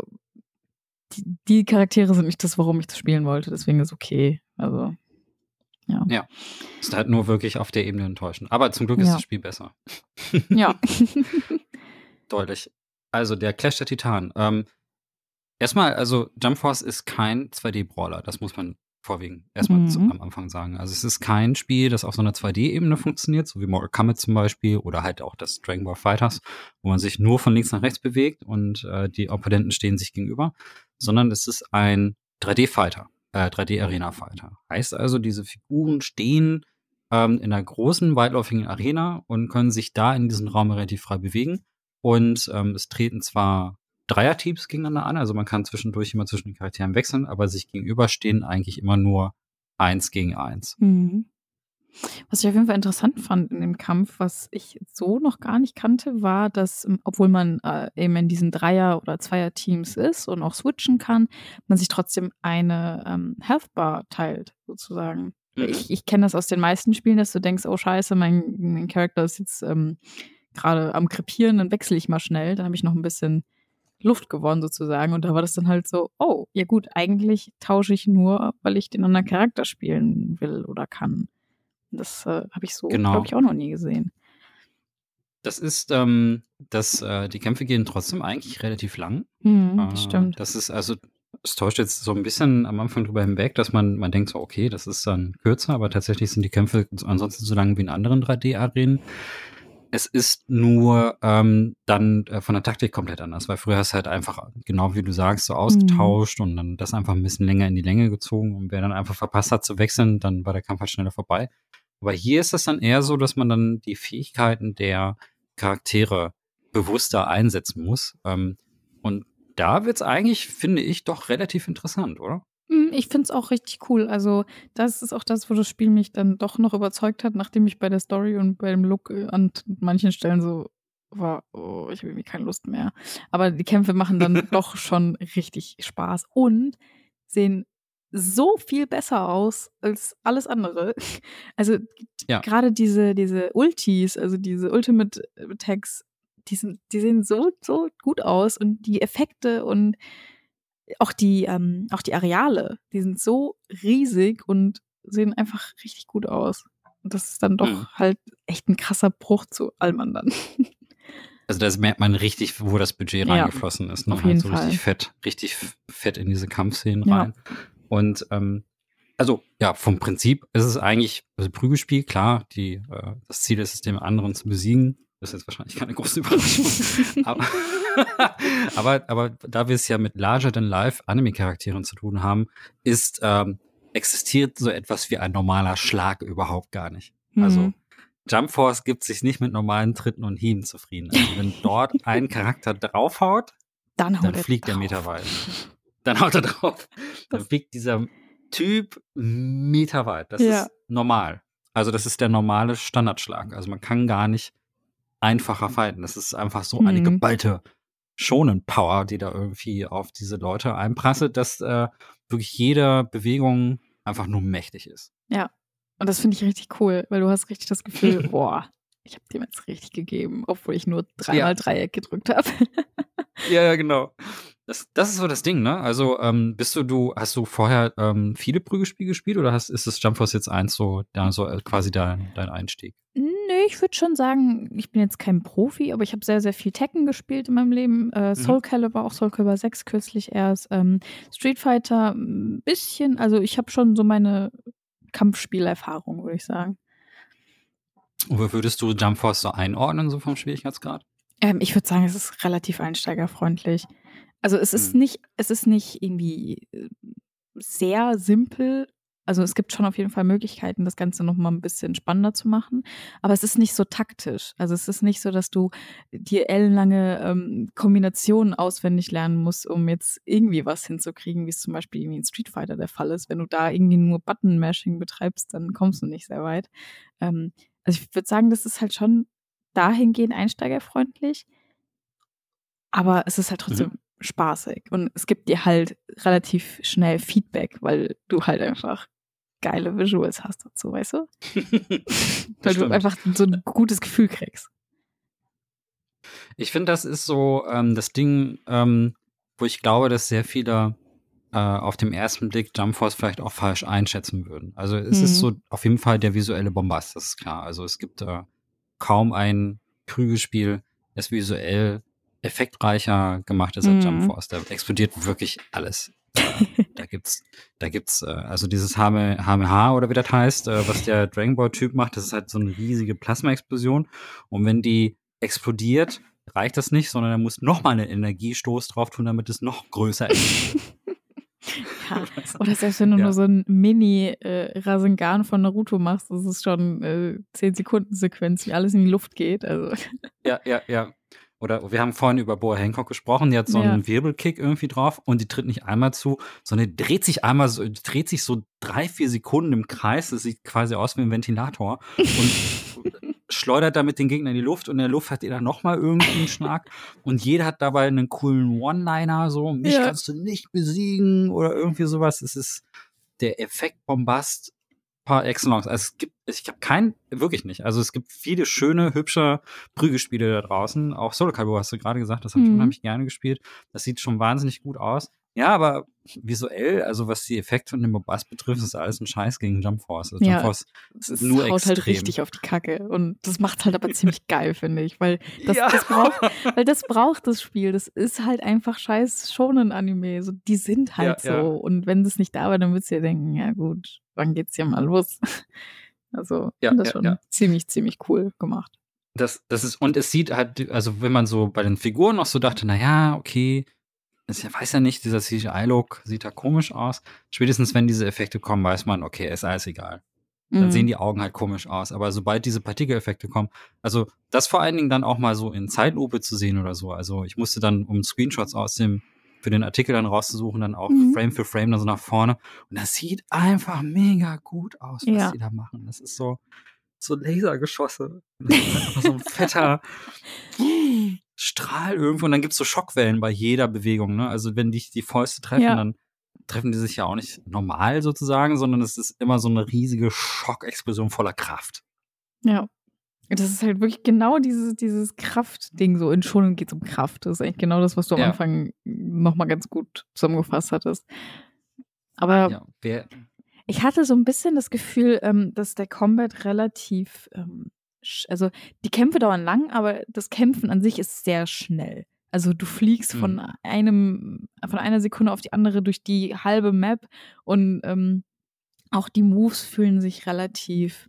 die, die Charaktere sind nicht das, warum ich das spielen wollte. Deswegen ist okay. Also, ja. Ja. Ist halt nur wirklich auf der Ebene enttäuschend. Aber zum Glück ist Ja. das Spiel besser. Ja. Deutlich. Also der Clash der Titanen. Ähm, erstmal, also Jump Force ist kein zwei D-Brawler. Das muss man vorwiegend erstmal Mhm. zu, am Anfang sagen. Also es ist kein Spiel, das auf so einer zwei D-Ebene funktioniert, so wie Mortal Kombat zum Beispiel oder halt auch das Dragon Ball Fighters, wo man sich nur von links nach rechts bewegt und äh, die Opponenten stehen sich gegenüber, sondern es ist ein drei D-Fighter, äh, drei D-Arena-Fighter. Heißt also, diese Figuren stehen ähm, in einer großen, weitläufigen Arena und können sich da in diesem Raum relativ frei bewegen. Und ähm, es treten zwar Dreierteams gegeneinander an, also man kann zwischendurch immer zwischen den Charakteren wechseln, aber sich gegenüberstehen eigentlich immer nur eins gegen eins. Mhm. Was ich auf jeden Fall interessant fand in dem Kampf, was ich so noch gar nicht kannte, war, dass, ähm, obwohl man äh, eben in diesen Dreier- oder Zweier-Teams ist und auch switchen kann, man sich trotzdem eine ähm, Health Bar teilt, sozusagen. Mhm. Ich, ich kenne das aus den meisten Spielen, dass du denkst, oh scheiße, mein, mein Charakter ist jetzt ähm, gerade am Krepieren, dann wechsle ich mal schnell, dann habe ich noch ein bisschen Luft gewonnen sozusagen. Und da war das dann halt so, oh, ja gut, eigentlich tausche ich nur, weil ich den anderen Charakter spielen will oder kann. Das äh, habe ich so, Genau. glaube ich, auch noch nie gesehen. Das ist, ähm, das, äh, die Kämpfe gehen trotzdem eigentlich relativ lang. Hm, Äh, das stimmt. Das ist also, es täuscht jetzt so ein bisschen am Anfang drüber hinweg, dass man, man denkt so, okay, das ist dann kürzer, aber tatsächlich sind die Kämpfe ansonsten so lang wie in anderen drei D-Arenen. Es ist nur ähm, dann äh, von der Taktik komplett anders, weil früher hast du halt einfach, genau wie du sagst, so ausgetauscht und dann das einfach ein bisschen länger in die Länge gezogen und wer dann einfach verpasst hat zu wechseln, dann war der Kampf halt schneller vorbei. Aber hier ist es dann eher so, dass man dann die Fähigkeiten der Charaktere bewusster einsetzen muss. Ähm, und da wird's eigentlich, finde ich, doch relativ interessant, oder? Hm, Ich finde es auch richtig cool. Also, das ist auch das, wo das Spiel mich dann doch noch überzeugt hat, nachdem ich bei der Story und beim Look äh, an t- manchen Stellen so war, oh, ich habe irgendwie keine Lust mehr. Aber die Kämpfe machen dann doch schon richtig Spaß und sehen so viel besser aus als alles andere. Also, Ja. gerade diese, diese Ultis, also diese Ultimate Attacks, die, sind, die sehen so, so gut aus und die Effekte und auch die, ähm, auch die Areale, die sind so riesig und sehen einfach richtig gut aus. Und das ist dann doch Mhm. halt echt ein krasser Bruch zu allem anderen. Also da merkt man richtig, wo das Budget Ja, reingeflossen ist. Ne? auf Halt jeden so richtig Fall. fett, richtig f- fett in diese Kampfszenen Ja. rein. Und ähm, also ja, vom Prinzip ist es eigentlich also Prügelspiel, klar, die, äh, das Ziel ist es, den anderen zu besiegen. Das ist jetzt wahrscheinlich keine große Überraschung. aber, aber, aber da wir es ja mit Larger-than-Life-Anime-Charakteren zu tun haben, ist ähm, existiert so etwas wie ein normaler Schlag überhaupt gar nicht. Also Mhm. Jump Force gibt sich nicht mit normalen Tritten und Hieben zufrieden. Also wenn dort ein Charakter draufhaut, Dann haut dann er fliegt der drauf. meterweit. Dann haut er drauf. Dann Das- fliegt dieser Typ meterweit. Das Ja. ist normal. Also das ist der normale Standardschlag. Also man kann gar nicht einfacher fighten. Das ist einfach so eine Mhm. geballte Shonen-Power, die da irgendwie auf diese Leute einprasselt, dass äh, wirklich jede Bewegung einfach nur mächtig ist. Ja. Und das finde ich richtig cool, weil du hast richtig das Gefühl, boah, ich habe dem jetzt richtig gegeben, obwohl ich nur dreimal Ja. Dreieck gedrückt habe. Ja, ja, genau. Das, das ist so das Ding, ne? Also, ähm, bist du, du, hast du vorher ähm, viele Prügelspiele gespielt oder hast, ist das Jump Force jetzt eins so, da, so äh, quasi dein, dein Einstieg? Nee, ich würde schon sagen, ich bin jetzt kein Profi, aber ich habe sehr, sehr viel Tekken gespielt in meinem Leben. Äh, Soul Calibur, auch Soul Calibur sechs kürzlich erst. Ähm, Street Fighter ein bisschen, also ich habe schon so meine Kampfspielerfahrung, würde ich sagen. Wo würdest du Jump Force so einordnen, so vom Schwierigkeitsgrad? Ähm, ich würde sagen, es ist relativ einsteigerfreundlich. Also es ist Hm. nicht, es ist nicht irgendwie äh, sehr simpel. Also es gibt schon auf jeden Fall Möglichkeiten, das Ganze noch mal ein bisschen spannender zu machen. Aber es ist nicht so taktisch. Also es ist nicht so, dass du dir ellenlange ähm, Kombinationen auswendig lernen musst, um jetzt irgendwie was hinzukriegen, wie es zum Beispiel irgendwie in Street Fighter der Fall ist. Wenn du da irgendwie nur Button-Mashing betreibst, dann kommst du nicht sehr weit. Ähm, also ich würde sagen, das ist halt schon dahingehend einsteigerfreundlich. Aber es ist halt trotzdem Mhm. spaßig. Und es gibt dir halt relativ schnell Feedback, weil du halt einfach geile Visuals hast dazu, weißt du? Weil du stimmt. einfach so ein gutes Gefühl kriegst. Ich finde, das ist so ähm, das Ding, ähm, wo ich glaube, dass sehr viele äh, auf dem ersten Blick Jump Force vielleicht auch falsch einschätzen würden. Also es Mhm. ist so auf jeden Fall der visuelle Bombast, das ist klar. Also es gibt äh, kaum ein Prügelspiel, das visuell effektreicher gemacht ist als Mhm. Jump Force. Da explodiert wirklich alles. Äh, da gibt's, da gibt's, äh, also dieses H M H oder wie das heißt, äh, was der Dragon Ball Typ macht, das ist halt so eine riesige Plasma-Explosion. Und wenn die explodiert, reicht das nicht, sondern er muss noch mal einen Energiestoß drauf tun, damit es noch größer ist. Ja. Oder selbst wenn du Ja. nur so ein Mini-Rasengan von Naruto machst, das ist schon äh, zehn Sekunden Sequenz, wie alles in die Luft geht. Also. Ja, ja, ja. oder wir haben vorhin über Boa Hancock gesprochen, die hat so Ja. einen Wirbelkick irgendwie drauf und die tritt nicht einmal zu, sondern die dreht sich einmal so, die dreht sich so drei, vier Sekunden im Kreis. Das sieht quasi aus wie ein Ventilator und schleudert damit den Gegner in die Luft und in der Luft hat jeder nochmal irgendwie einen Schlag und jeder hat dabei einen coolen One-Liner, so, mich Ja. kannst du nicht besiegen oder irgendwie sowas. Es ist der Effekt-Bombast par excellence. Also es gibt, ich habe keinen, wirklich nicht. Also es gibt viele schöne, hübsche Prügelspiele da draußen. Auch Soul Calibur hast du gerade gesagt, das habe ich Mhm. unheimlich gerne gespielt. Das sieht schon wahnsinnig gut aus. Ja, aber visuell, also was die Effekte und den Bombast betrifft, ist alles ein Scheiß gegen Jump Force. Also Ja, Jump Force Es ist nur haut extrem. halt richtig auf die Kacke. Und das macht's halt aber ziemlich geil, finde ich. Weil das, Ja. das braucht, weil das braucht das Spiel. Das ist halt einfach scheiß Shonen-Anime. So, die sind halt Ja, ja. so. Und wenn das nicht da war, dann würdest du ja denken, ja gut, wann geht's hier mal los? Also, ich Ja, finde das ja, schon ja. ziemlich, ziemlich cool gemacht. Das, das ist, und es sieht halt, also wenn man so bei den Figuren noch so dachte, na ja, okay, ich weiß ja nicht, dieser C G I-Look sieht da komisch aus. Spätestens wenn diese Effekte kommen, weiß man, okay, ist alles egal. Dann Mhm. sehen die Augen halt komisch aus. Aber sobald diese Partikeleffekte kommen, also das vor allen Dingen dann auch mal so in Zeitlupe zu sehen oder so. Also ich musste dann, um Screenshots aus dem, für den Artikel dann rauszusuchen, dann auch Mhm. Frame für Frame dann so nach vorne. Und das sieht einfach mega gut aus, was Ja. die da machen. Das ist so, so Lasergeschosse. Das ist einfach so ein fetter Strahl irgendwo. Und dann gibt's so Schockwellen bei jeder Bewegung, ne? Also wenn dich die Fäuste treffen, Ja. dann treffen die sich ja auch nicht normal sozusagen, sondern es ist immer so eine riesige Schockexplosion voller Kraft. Ja. Das ist halt wirklich genau dieses, dieses Kraftding. So in Shonen geht es um Kraft. Das ist eigentlich genau das, was du am Ja. Anfang nochmal ganz gut zusammengefasst hattest. Aber Ja, wer, ich hatte so ein bisschen das Gefühl, ähm, dass der Combat relativ, ähm, sch- also die Kämpfe dauern lang, aber das Kämpfen an sich ist sehr schnell. Also du fliegst von Mhm. einem, von einer Sekunde auf die andere durch die halbe Map und ähm, auch die Moves fühlen sich relativ,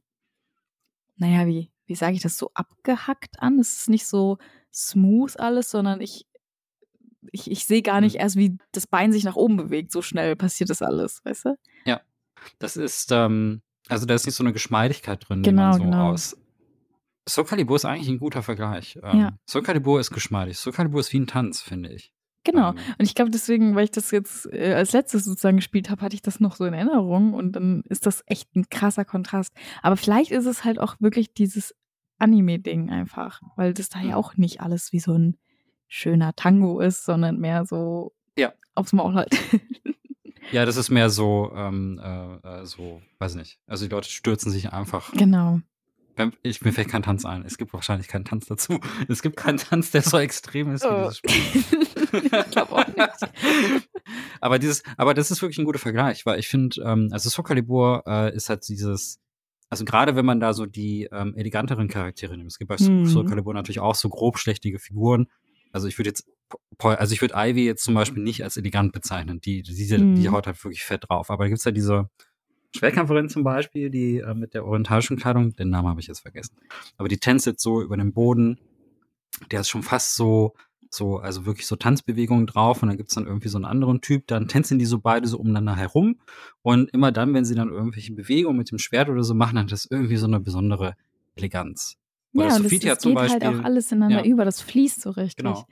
naja, wie, wie sage ich das, so abgehackt an. Es ist nicht so smooth alles, sondern ich, ich, ich sehe gar nicht Mhm. erst, wie das Bein sich nach oben bewegt. So schnell passiert das alles, weißt du? ja, das ist, ähm, also da ist nicht so eine Geschmeidigkeit drin, die Genau, man so genau. aus. Soul Calibur ist eigentlich ein guter Vergleich. Ähm, Ja. Soul Calibur ist geschmeidig. Soul Calibur ist wie ein Tanz, finde ich. Genau. Ähm, Und ich glaube deswegen, weil ich das jetzt äh, als letztes sozusagen gespielt habe, hatte ich das noch so in Erinnerung und dann ist das echt ein krasser Kontrast. Aber vielleicht ist es halt auch wirklich dieses Anime-Ding einfach, weil das da ja Mhm. auch nicht alles wie so ein schöner Tango ist, sondern mehr so Ja. aufs Maul halt. Ja, das ist mehr so, ähm, äh, äh, so, weiß nicht. Also die Leute stürzen sich einfach. Genau. Wenn- Ich, mir fällt kein Tanz ein. Es gibt wahrscheinlich keinen Tanz dazu. Es gibt keinen Tanz, der so extrem ist wie Oh. dieses Spiel. Ich glaube auch nicht. aber dieses, aber das ist wirklich ein guter Vergleich, weil ich finde, ähm, also Soul Calibur äh, ist halt dieses, also gerade wenn man da so die ähm, eleganteren Charaktere nimmt. Es gibt bei Hm. Soul Calibur natürlich auch so grobschlächtige Figuren. Also ich würde jetzt, also ich würde Ivy jetzt zum Beispiel nicht als elegant bezeichnen. Die, die, die, Hm. die haut halt wirklich fett drauf. Aber da gibt's ja diese Schwertkämpferin zum Beispiel, die äh, mit der orientalischen Kleidung, den Namen habe ich jetzt vergessen. Aber die tänzt jetzt so über den Boden. Der ist schon fast so, so, also wirklich so Tanzbewegungen drauf. Und dann gibt's dann irgendwie so einen anderen Typ. Dann tänzen die so beide so umeinander herum. Und immer dann, wenn sie dann irgendwelche Bewegungen mit dem Schwert oder so machen, dann hat das irgendwie so eine besondere Eleganz. Oder Ja, und es, Sophitia es zum geht halt Beispiel. auch alles ineinander Ja. über, das fließt so richtig. Genau.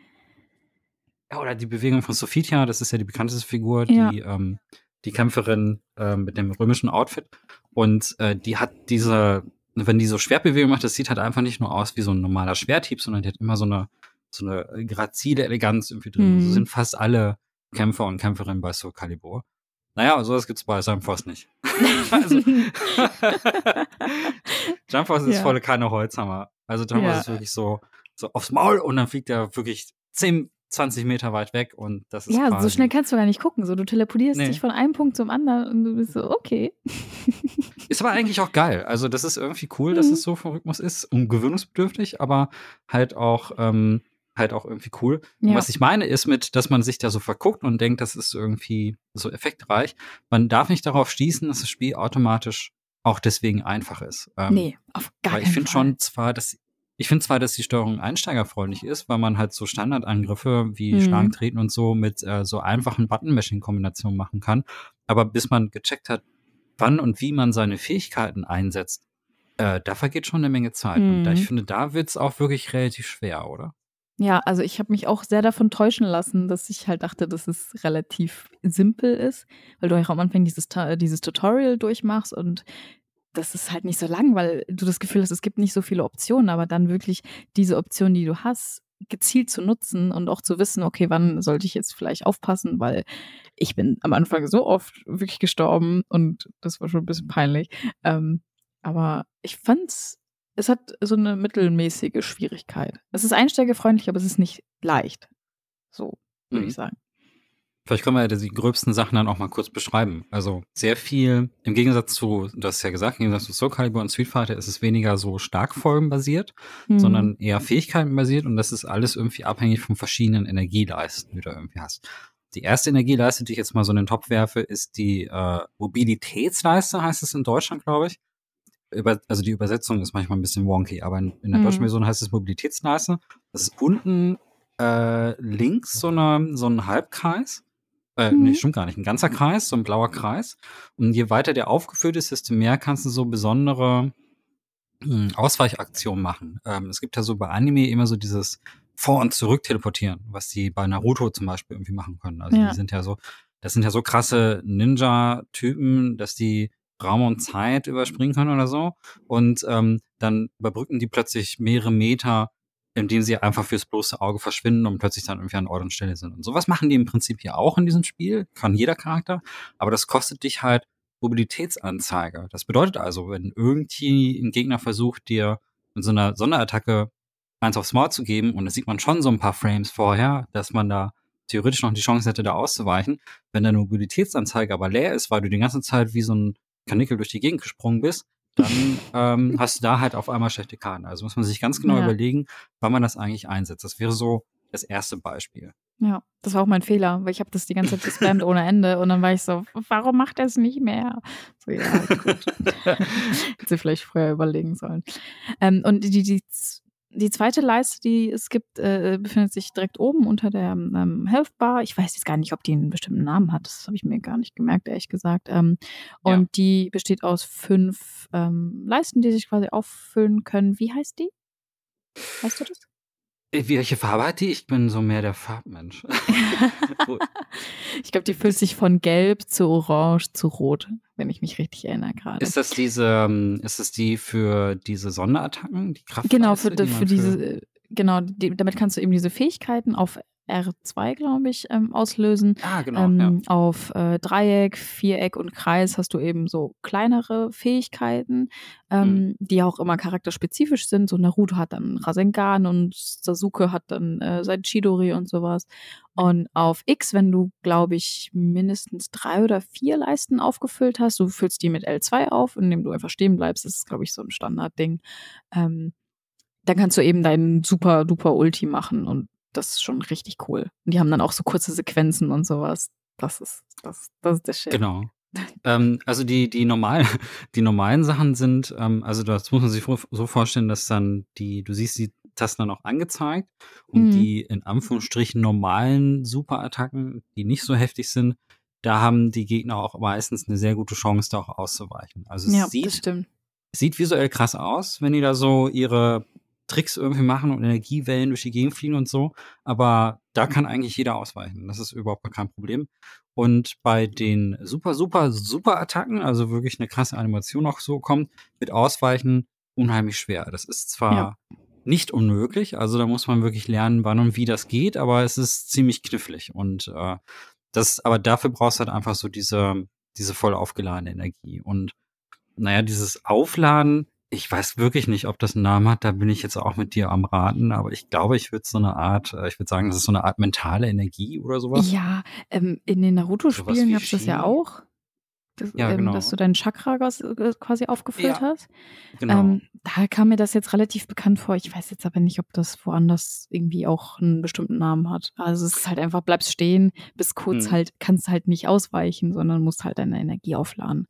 Ja, oder die Bewegung von Sophitia, das ist ja die bekannteste Figur, Ja. die, ähm, die Kämpferin ähm, mit dem römischen Outfit. Und äh, die hat diese, wenn die so Schwertbewegungen macht, das sieht halt einfach nicht nur aus wie so ein normaler Schwerthieb, sondern die hat immer so eine, so eine grazile Eleganz irgendwie drin. Mhm. So sind fast alle Kämpfer und Kämpferinnen bei Soul Calibur. Naja, sowas gibt's bei Jump Force nicht. also, Jump Force ist Ja. volle Kanne Holzhammer. Also Jump Force Ja. ist wirklich so, so aufs Maul und dann fliegt er wirklich zehn, zwanzig Meter weit weg und das ist Ja, quasi. so schnell kannst du gar nicht gucken. So, du teleportierst Nee. dich von einem Punkt zum anderen und du bist so, okay. Ist aber eigentlich auch geil. Also das ist irgendwie cool, dass Mhm. es so vom Rhythmus ist und gewöhnungsbedürftig, aber halt auch ähm, halt auch irgendwie cool. Und Ja. was ich meine ist mit, dass man sich da so verguckt und denkt, das ist irgendwie so effektreich. Man darf nicht darauf schließen, dass das Spiel automatisch auch deswegen einfach ist. Ähm, Nee, auf gar Weil ich keinen finde Fall. schon zwar, dass ich finde zwar, dass die Steuerung einsteigerfreundlich ist, weil man halt so Standardangriffe wie Mhm. Schlagen, Treten und so mit äh, so einfachen Button-Mashing-Kombinationen machen kann. Aber bis man gecheckt hat, wann und wie man seine Fähigkeiten einsetzt, äh, da vergeht schon eine Menge Zeit. Und da, ich Mhm. finde, da wird's auch wirklich relativ schwer, oder? Ja, also ich habe mich auch sehr davon täuschen lassen, dass ich halt dachte, dass es relativ simpel ist, weil du ja auch am Anfang dieses, Ta- dieses Tutorial durchmachst und das ist halt nicht so lang, weil du das Gefühl hast, es gibt nicht so viele Optionen, aber dann wirklich diese Option, die du hast, gezielt zu nutzen und auch zu wissen, okay, wann sollte ich jetzt vielleicht aufpassen, weil ich bin am Anfang so oft wirklich gestorben und das war schon ein bisschen peinlich. Ähm, aber ich fand's, es hat so eine mittelmäßige Schwierigkeit. Es ist einsteigerfreundlich, aber es ist nicht leicht. So, würde ich Mhm. sagen. Vielleicht können wir ja die gröbsten Sachen dann auch mal kurz beschreiben. Also sehr viel, im Gegensatz zu, du hast ja gesagt, im Gegensatz zu Soul Calibur und Street Fighter ist es weniger so Starkfolgenbasiert, Mhm. sondern eher Fähigkeitenbasiert und das ist alles irgendwie abhängig von verschiedenen Energieleisten, die du irgendwie hast. Die erste Energieleiste, die ich jetzt mal so in den Topf werfe, ist die äh, Mobilitätsleiste, heißt es in Deutschland, glaube ich. Über, also die Übersetzung ist manchmal ein bisschen wonky, aber in, in der Mhm. deutschen Version heißt es Mobilitätsleiste. Das ist unten äh, links so, eine, so ein Halbkreis. Äh, nee, Mhm. stimmt gar nicht. Ein ganzer Kreis, so ein blauer Kreis. Und je weiter der aufgeführt ist, desto mehr kannst du so besondere mh, Ausweichaktionen machen. Ähm, es gibt ja so bei Anime immer so dieses Vor- und Zurück teleportieren, was die bei Naruto zum Beispiel irgendwie machen können. Also Ja. die sind ja so, das sind ja so krasse Ninja-Typen, dass die Raum und Zeit überspringen können oder so. Und ähm, dann überbrücken die plötzlich mehrere Meter, indem sie einfach fürs bloße Auge verschwinden und plötzlich dann irgendwie an Ort und Stelle sind. Und sowas machen die im Prinzip hier auch in diesem Spiel, kann jeder Charakter, aber das kostet dich halt Mobilitätsanzeige. Das bedeutet also, wenn irgendwie ein Gegner versucht, dir mit so einer Sonderattacke eins aufs Maul zu geben, und das sieht man schon so ein paar Frames vorher, dass man da theoretisch noch die Chance hätte, da auszuweichen. Wenn deine Mobilitätsanzeige aber leer ist, weil du die ganze Zeit wie so ein Kanickel durch die Gegend gesprungen bist, dann ähm, hast du da halt auf einmal schlechte Karten. Also muss man sich ganz genau Ja. überlegen, wann man das eigentlich einsetzt. Das wäre so das erste Beispiel. Ja, das war auch mein Fehler, weil ich habe das die ganze Zeit gespammt ohne Ende und dann war ich so, warum macht er es nicht mehr? So, ja, gut. Hätte sie vielleicht früher überlegen sollen. Ähm, und die, die, die zweite Leiste, die es gibt, äh, befindet sich direkt oben unter der ähm, Health Bar. Ich weiß jetzt gar nicht, ob die einen bestimmten Namen hat. Das habe ich mir gar nicht gemerkt, ehrlich gesagt. Ähm, und Ja. die besteht aus fünf ähm, Leisten, die sich quasi auffüllen können. Wie heißt die? Weißt du das? Welche Farbe hat die? Ich bin so mehr der Farbmensch. Ich glaube, die füllt sich von gelb zu orange zu rot, wenn ich mich richtig erinnere gerade. Ist das diese, ähm, ist es die für diese Sonderattacken, die Kraftleiste? Genau, für, die für man diese, genau, die, damit kannst du eben diese Fähigkeiten auf R zwei, glaube ich, ähm, auslösen. Ah, genau, ähm, ja. Auf äh, Dreieck, Viereck und Kreis hast du eben so kleinere Fähigkeiten, ähm, Mhm. die auch immer charakterspezifisch sind. So Naruto hat dann Rasengan und Sasuke hat dann äh, sein Chidori und sowas. Und auf X, wenn du, glaube ich, mindestens drei oder vier Leisten aufgefüllt hast, du füllst die mit L zwei auf, indem du einfach stehen bleibst, das ist, glaube ich, so ein Standardding. Ähm, dann kannst du eben deinen super duper Ulti machen und das ist schon richtig cool. Und die haben dann auch so kurze Sequenzen und sowas. Das ist, das, das ist der Shit. Genau. ähm, also die, die normalen, die normalen Sachen sind, ähm, also das muss man sich so vorstellen, dass dann die, du siehst die Tasten dann auch angezeigt und Mhm. die in Anführungsstrichen normalen Superattacken, die nicht so heftig sind, da haben die Gegner auch meistens eine sehr gute Chance, da auch auszuweichen. Also es Ja, das sieht, stimmt. sieht visuell krass aus, wenn die da so ihre Tricks irgendwie machen und Energiewellen durch die Gegend fliegen und so. Aber da kann eigentlich jeder ausweichen. Das ist überhaupt kein Problem. Und bei den super, super, super Attacken, also wirklich eine krasse Animation auch so kommt, wird Ausweichen unheimlich schwer. Das ist zwar Ja. nicht unmöglich, also da muss man wirklich lernen, wann und wie das geht, aber es ist ziemlich knifflig. Und äh, das, aber dafür brauchst du halt einfach so diese, diese voll aufgeladene Energie. Und naja, dieses Aufladen, ich weiß wirklich nicht, ob das einen Namen hat, da bin ich jetzt auch mit dir am Raten, aber ich glaube, ich würde so eine Art, äh, ich würde sagen, das ist so eine Art mentale Energie oder sowas. Ja, ähm, in den Sowas Naruto-Spielen wie gab's das ja Chi. auch, dass, Ja, ähm, dass genau. du deinen Chakra gas- äh, quasi aufgefüllt Ja, hast. genau. Ähm, da kam mir das jetzt relativ bekannt vor. Ich weiß jetzt aber nicht, ob das woanders irgendwie auch einen bestimmten Namen hat. Also es ist halt einfach, bleibst stehen, bis kurz Hm, halt, kannst halt nicht ausweichen, sondern musst halt deine Energie aufladen.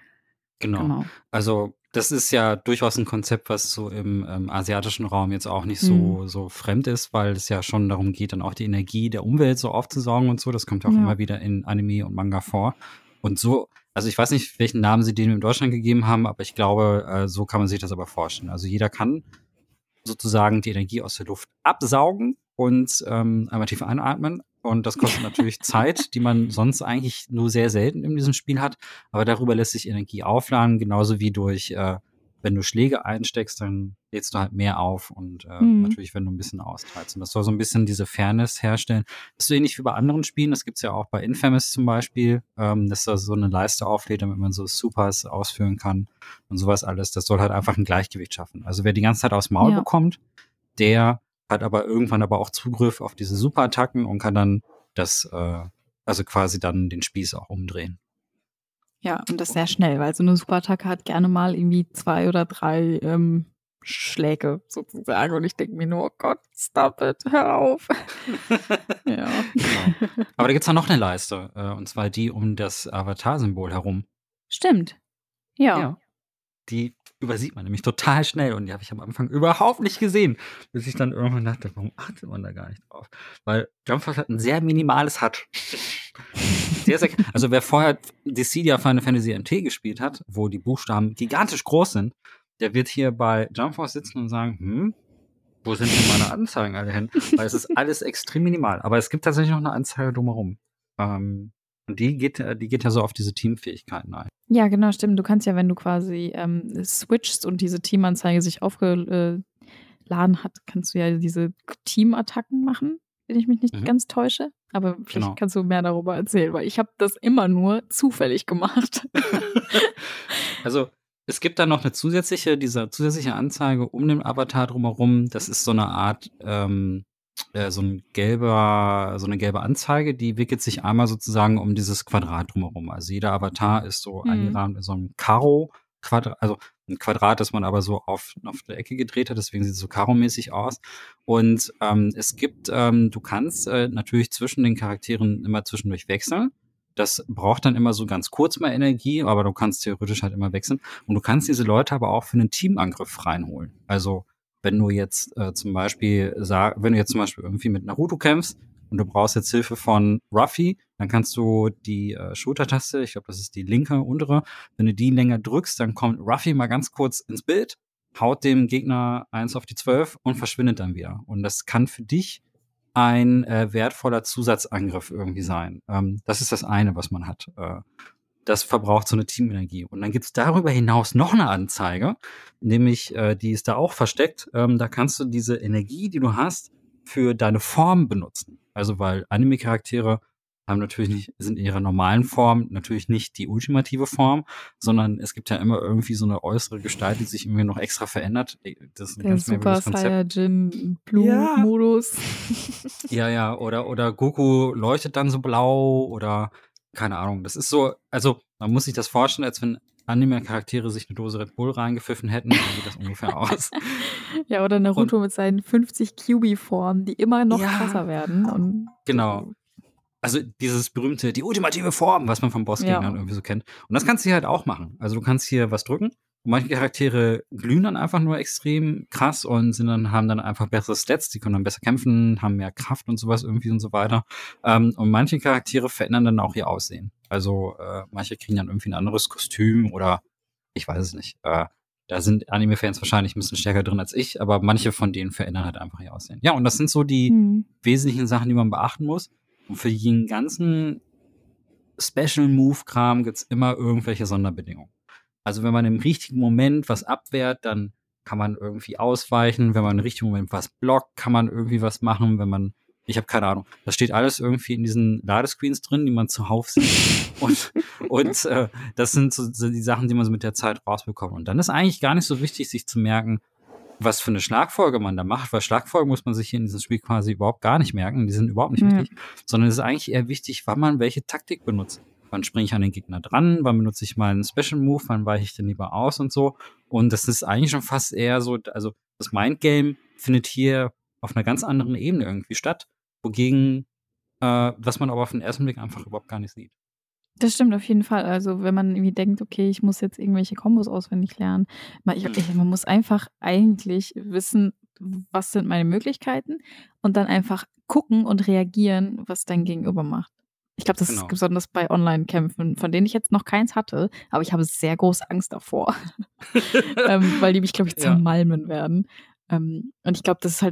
genau. Genau. Also das ist ja durchaus ein Konzept, was so im ähm, asiatischen Raum jetzt auch nicht Hm. so, so fremd ist, weil es ja schon darum geht, dann auch die Energie der Umwelt so aufzusaugen und so. Das kommt ja auch Ja. immer wieder in Anime und Manga vor. Und so, also ich weiß nicht, welchen Namen sie denen in Deutschland gegeben haben, aber ich glaube, äh, so kann man sich das aber vorstellen. Also jeder kann sozusagen die Energie aus der Luft absaugen und ähm, einmal tief einatmen. Und das kostet natürlich Zeit, die man sonst eigentlich nur sehr selten in diesem Spiel hat. Aber darüber lässt sich Energie aufladen, genauso wie durch, äh, wenn du Schläge einsteckst, dann lädst du halt mehr auf. Und äh, Mhm. natürlich, wenn du ein bisschen austeilst. Und das soll so ein bisschen diese Fairness herstellen. Das ist so ähnlich wie bei anderen Spielen. Das gibt's ja auch bei Infamous zum Beispiel, ähm, dass da so eine Leiste auflädt, damit man so Supers ausführen kann und sowas alles. Das soll halt einfach ein Gleichgewicht schaffen. Also wer die ganze Zeit aufs Maul Ja. bekommt, der hat aber irgendwann aber auch Zugriff auf diese Superattacken und kann dann das, äh, also quasi dann den Spieß auch umdrehen. Ja, und das sehr schnell, weil so eine Superattacke hat gerne mal irgendwie zwei oder drei ähm, Schläge sozusagen. Und ich denke mir nur, oh Gott, stop it, hör auf. Ja. Genau. Aber da gibt's ja noch eine Leiste, äh, und zwar die um das Avatar-Symbol herum. Stimmt. Ja. Ja. Die übersieht man nämlich total schnell und die habe ich am Anfang überhaupt nicht gesehen, bis ich dann irgendwann dachte, warum achtet man da gar nicht drauf? Weil Jump Force hat ein sehr minimales H U D. Sehr, sehr, also wer vorher Dissidia Final Fantasy M T gespielt hat, wo die Buchstaben gigantisch groß sind, der wird hier bei Jump Force sitzen und sagen, hm, wo sind denn meine Anzeigen alle hin? Weil es ist alles extrem minimal. Aber es gibt tatsächlich noch eine Anzeige drumherum. Ähm, und die geht, die geht ja so auf diese Teamfähigkeiten ein. Ja, genau, stimmt. Du kannst ja, wenn du quasi ähm, switchst und diese Teamanzeige sich aufgeladen hat, kannst du ja diese Teamattacken machen, wenn ich mich nicht Mhm. ganz täusche. Aber vielleicht Genau. kannst du mehr darüber erzählen, weil ich habe das immer nur zufällig gemacht. Also es gibt da noch eine zusätzliche, diese zusätzliche Anzeige um den Avatar drumherum. Das ist so eine Art, ähm, äh, so ein gelber, so eine gelbe Anzeige, die wickelt sich einmal sozusagen um dieses Quadrat drumherum. Also jeder Avatar ist so Mhm. eingerahmt in so einem Karo-Quadrat, also ein Quadrat, das man aber so auf, auf der Ecke gedreht hat, deswegen sieht es so Karo-mäßig aus. Und ähm, es gibt, ähm, du kannst äh, natürlich zwischen den Charakteren immer zwischendurch wechseln. Das braucht dann immer so ganz kurz mal Energie, aber du kannst theoretisch halt immer wechseln. Und du kannst diese Leute aber auch für einen Teamangriff reinholen. Also wenn du jetzt äh, zum Beispiel sag, wenn du jetzt zum Beispiel irgendwie mit Naruto kämpfst und du brauchst jetzt Hilfe von Ruffy, dann kannst du die äh, Schultertaste, ich glaube, das ist die linke untere, wenn du die länger drückst, dann kommt Ruffy mal ganz kurz ins Bild, haut dem Gegner eins auf die zwölf und verschwindet dann wieder. Und das kann für dich ein äh, wertvoller Zusatzangriff irgendwie sein. Ähm, das ist das eine, was man hat. Äh, das verbraucht so eine Teamenergie. Und dann gibt's darüber hinaus noch eine Anzeige, nämlich äh, die ist da auch versteckt. Ähm, da kannst du diese Energie, die du hast, für deine Form benutzen. Also weil Anime-Charaktere haben natürlich nicht, sind in ihrer normalen Form natürlich nicht die ultimative Form, sondern es gibt ja immer irgendwie so eine äußere Gestalt, die sich irgendwie noch extra verändert. Das ist ein Der ganz Super merkwürdiges Konzept. Saiyajin Blue Ja. Modus. Ja, ja, oder, oder Goku leuchtet dann so blau oder keine Ahnung. Das ist so, also man muss sich das vorstellen, als wenn Anime-Charaktere sich eine Dose Red Bull reingepfiffen hätten, dann sieht das ungefähr aus. Ja, oder Naruto mit seinen fünfzig Kyuubi-Formen, die immer noch Ja. krasser werden. Und Genau. Also dieses berühmte, die ultimative Form, was man von Bossgegnern Ja. irgendwie so kennt. Und das kannst du hier halt auch machen. Also du kannst hier was drücken. Und manche Charaktere glühen dann einfach nur extrem krass und sind dann, haben dann einfach bessere Stats, die können dann besser kämpfen, haben mehr Kraft und sowas irgendwie und so weiter. Ähm, und manche Charaktere verändern dann auch ihr Aussehen. Also äh, manche kriegen dann irgendwie ein anderes Kostüm oder ich weiß es nicht. Äh, da sind Anime-Fans wahrscheinlich ein bisschen stärker drin als ich, aber manche von denen verändern halt einfach ihr Aussehen. Ja, und das sind so die Hm. wesentlichen Sachen, die man beachten muss. Und für jeden ganzen Special-Move-Kram gibt's immer irgendwelche Sonderbedingungen. Also wenn man im richtigen Moment was abwehrt, dann kann man irgendwie ausweichen. Wenn man im richtigen Moment was blockt, kann man irgendwie was machen. Wenn man, ich habe keine Ahnung, das steht alles irgendwie in diesen Ladescreens drin, die man zuhauf sieht. und und äh, das sind so, so die Sachen, die man so mit der Zeit rausbekommt. Und dann ist eigentlich gar nicht so wichtig, sich zu merken, was für eine Schlagfolge man da macht, weil Schlagfolgen muss man sich hier in diesem Spiel quasi überhaupt gar nicht merken, die sind überhaupt nicht Ja. wichtig, sondern es ist eigentlich eher wichtig, wann man welche Taktik benutzt. Wann springe ich an den Gegner dran, wann benutze ich mal einen Special Move, wann weiche ich denn lieber aus und so. Und das ist eigentlich schon fast eher so, also das Mindgame findet hier auf einer ganz anderen Ebene irgendwie statt, wogegen, äh, was man aber auf den ersten Blick einfach überhaupt gar nicht sieht. Das stimmt auf jeden Fall. Also wenn man irgendwie denkt, okay, ich muss jetzt irgendwelche Kombos auswendig lernen. Man, ich, ich, man muss einfach eigentlich wissen, was sind meine Möglichkeiten und dann einfach gucken und reagieren, was dein Gegenüber macht. Ich glaube, das Genau. ist besonders bei Online-Kämpfen, von denen ich jetzt noch keins hatte, aber ich habe sehr große Angst davor, ähm, weil die mich, glaube ich, Ja. zermalmen werden. Ähm, und ich glaube, das ist halt einfach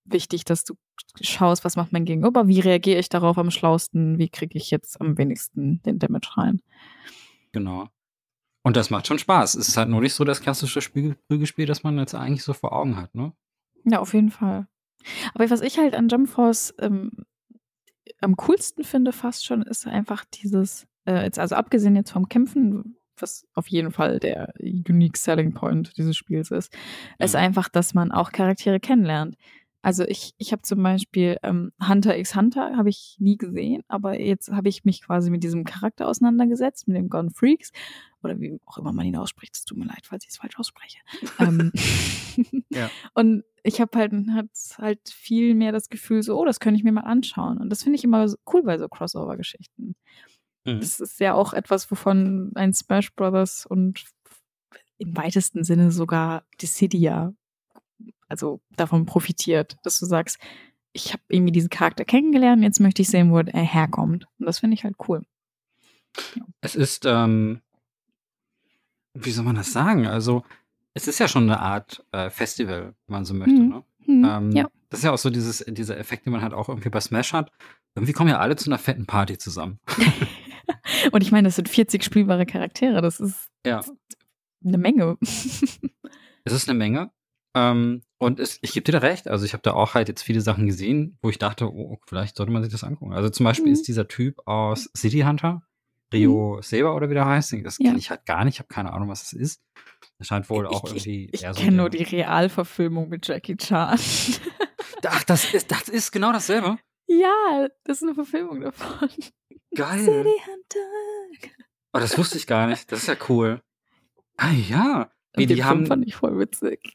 wichtig, dass du schaust, was macht mein Gegenüber, wie reagiere ich darauf am schlausten, wie kriege ich jetzt am wenigsten den Damage rein. Genau. Und das macht schon Spaß. Es ist halt nur nicht so das klassische Spiel- Prügelspiel, das man jetzt eigentlich so vor Augen hat, ne? Ja, auf jeden Fall. Aber was ich halt an Jump Force ähm, am coolsten finde fast schon, ist einfach dieses, äh, jetzt also abgesehen jetzt vom Kämpfen, was auf jeden Fall der unique selling point dieses Spiels ist, ist Mhm. einfach, dass man auch Charaktere kennenlernt. Also ich, ich habe zum Beispiel ähm, Hunter x Hunter habe ich nie gesehen, aber jetzt habe ich mich quasi mit diesem Charakter auseinandergesetzt, mit dem Gone Freaks oder wie auch immer man ihn ausspricht. Es tut mir leid, falls ich es falsch ausspreche. ähm, Ja. Und ich habe halt, hat halt viel mehr das Gefühl, so, oh, das könnte ich mir mal anschauen. Und das finde ich immer so cool bei so Crossover-Geschichten. Mhm. Das ist ja auch etwas, wovon ein Smash Brothers und im weitesten Sinne sogar Dissidia also davon profitiert, dass du sagst, ich habe irgendwie diesen Charakter kennengelernt, jetzt möchte ich sehen, wo er herkommt. Und das finde ich halt cool. Ja. Es ist, ähm, wie soll man das sagen? Also, es ist ja schon eine Art äh, Festival, wenn man so möchte, Mhm. ne? Mhm. Ähm, Ja. Das ist ja auch so dieses, dieser Effekt, den man halt auch irgendwie bei Smash hat. Irgendwie kommen ja alle zu einer fetten Party zusammen. Und ich meine, das sind vierzig spielbare Charaktere. Das ist Ja. eine Menge. Es ist eine Menge. Ähm, und es, ich gebe dir da recht. Also ich habe da auch halt jetzt viele Sachen gesehen, wo ich dachte, oh, vielleicht sollte man sich das angucken. Also zum Beispiel Mhm. ist dieser Typ aus City Hunter, Rio Saber oder wie der heißt. Das Ja. kenne ich halt gar nicht. Ich habe keine Ahnung, was das ist. Das scheint wohl auch ich irgendwie ich, eher ich so kenne nur der- die Realverfilmung mit Jackie Chan. Ach, das ist, das ist genau dasselbe. Ja, das ist eine Verfilmung davon. Geil. City Hunter. Oh, das wusste ich gar nicht. Das ist ja cool. Ah ja. Wie, Und den die Film haben. fand ich voll witzig.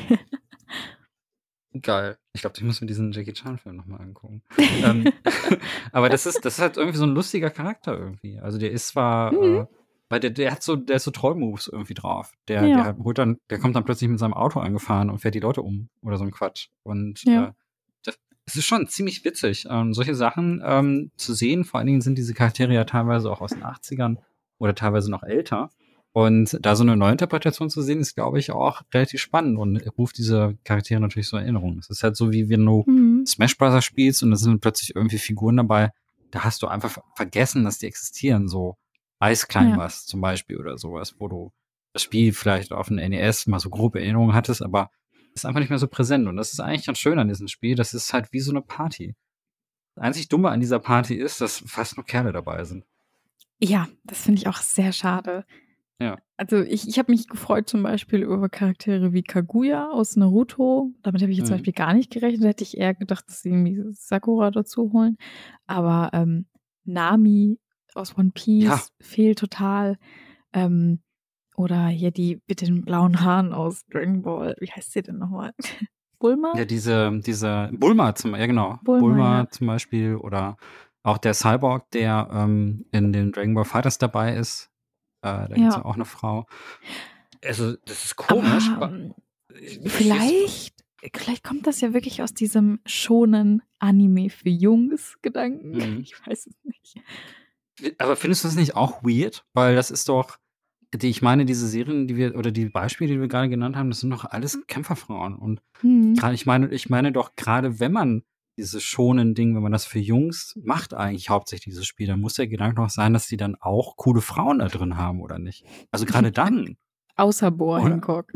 Geil. Ich glaube, ich muss mir diesen Jackie Chan-Film nochmal angucken. ähm, aber das ist, das ist halt irgendwie so ein lustiger Charakter irgendwie. Also der ist zwar, Mhm. äh, weil der, der hat so, der ist so Troll-Moves irgendwie drauf. Der, Ja. der holt dann, der kommt dann plötzlich mit seinem Auto angefahren und fährt die Leute um oder so ein Quatsch. Und Ja. äh, das, es ist schon ziemlich witzig, ähm, solche Sachen ähm, zu sehen. Vor allen Dingen sind diese Charaktere ja teilweise auch aus den achtzigern oder teilweise noch älter. Und da so eine Neuinterpretation zu sehen, ist, glaube ich, auch relativ spannend und ruft diese Charaktere natürlich so in Erinnerung. Es ist halt so, wie wenn du Mhm. Smash Bros. Spielst und da sind plötzlich irgendwie Figuren dabei, da hast du einfach vergessen, dass die existieren. So Ice Climbers zum Beispiel oder sowas, wo du das Spiel vielleicht auf dem N E S mal so grobe Erinnerungen hattest, aber ist einfach nicht mehr so präsent. Und das ist eigentlich ganz schön an diesem Spiel. Das ist halt wie so eine Party. Das einzig Dumme an dieser Party ist, dass fast nur Kerle dabei sind. Ja, das finde ich auch sehr schade. Ja. Also ich, ich habe mich gefreut zum Beispiel über Charaktere wie Kaguya aus Naruto. Damit habe ich jetzt zum Mhm. Beispiel gar nicht gerechnet. Da hätte ich eher gedacht, dass sie irgendwie Sakura dazu holen. Aber ähm, Nami aus One Piece Ja. fehlt total. Ähm, oder hier die mit den blauen Haaren aus Dragon Ball. Wie heißt sie denn nochmal? Bulma? Ja, diese, diese Bulma zum, ja genau, Bulma, Bulma ja. zum Beispiel oder auch der Cyborg, der ähm, in den Dragon Ball Fighters dabei ist. Äh, da gibt's Ja. ja auch eine Frau. Also, das ist komisch. Aber wa- ähm, ich versteh's nicht. vielleicht, vielleicht kommt das ja wirklich aus diesem schonen Anime für Jungs Gedanken. Mhm. Ich weiß es nicht. Aber findest du das nicht auch weird? Weil das ist doch, die, ich meine, diese Serien, die wir, oder die Beispiele, die wir gerade genannt haben, das sind doch alles Kämpferfrauen. Und Hm. gerade, ich meine, ich meine doch, gerade wenn man dieses schonen Ding, wenn man das für Jungs macht, eigentlich hauptsächlich dieses Spiel, dann muss der Gedanke noch sein, dass die dann auch coole Frauen da drin haben, oder nicht? Also gerade dann. Außer Boa Oder? Hancock.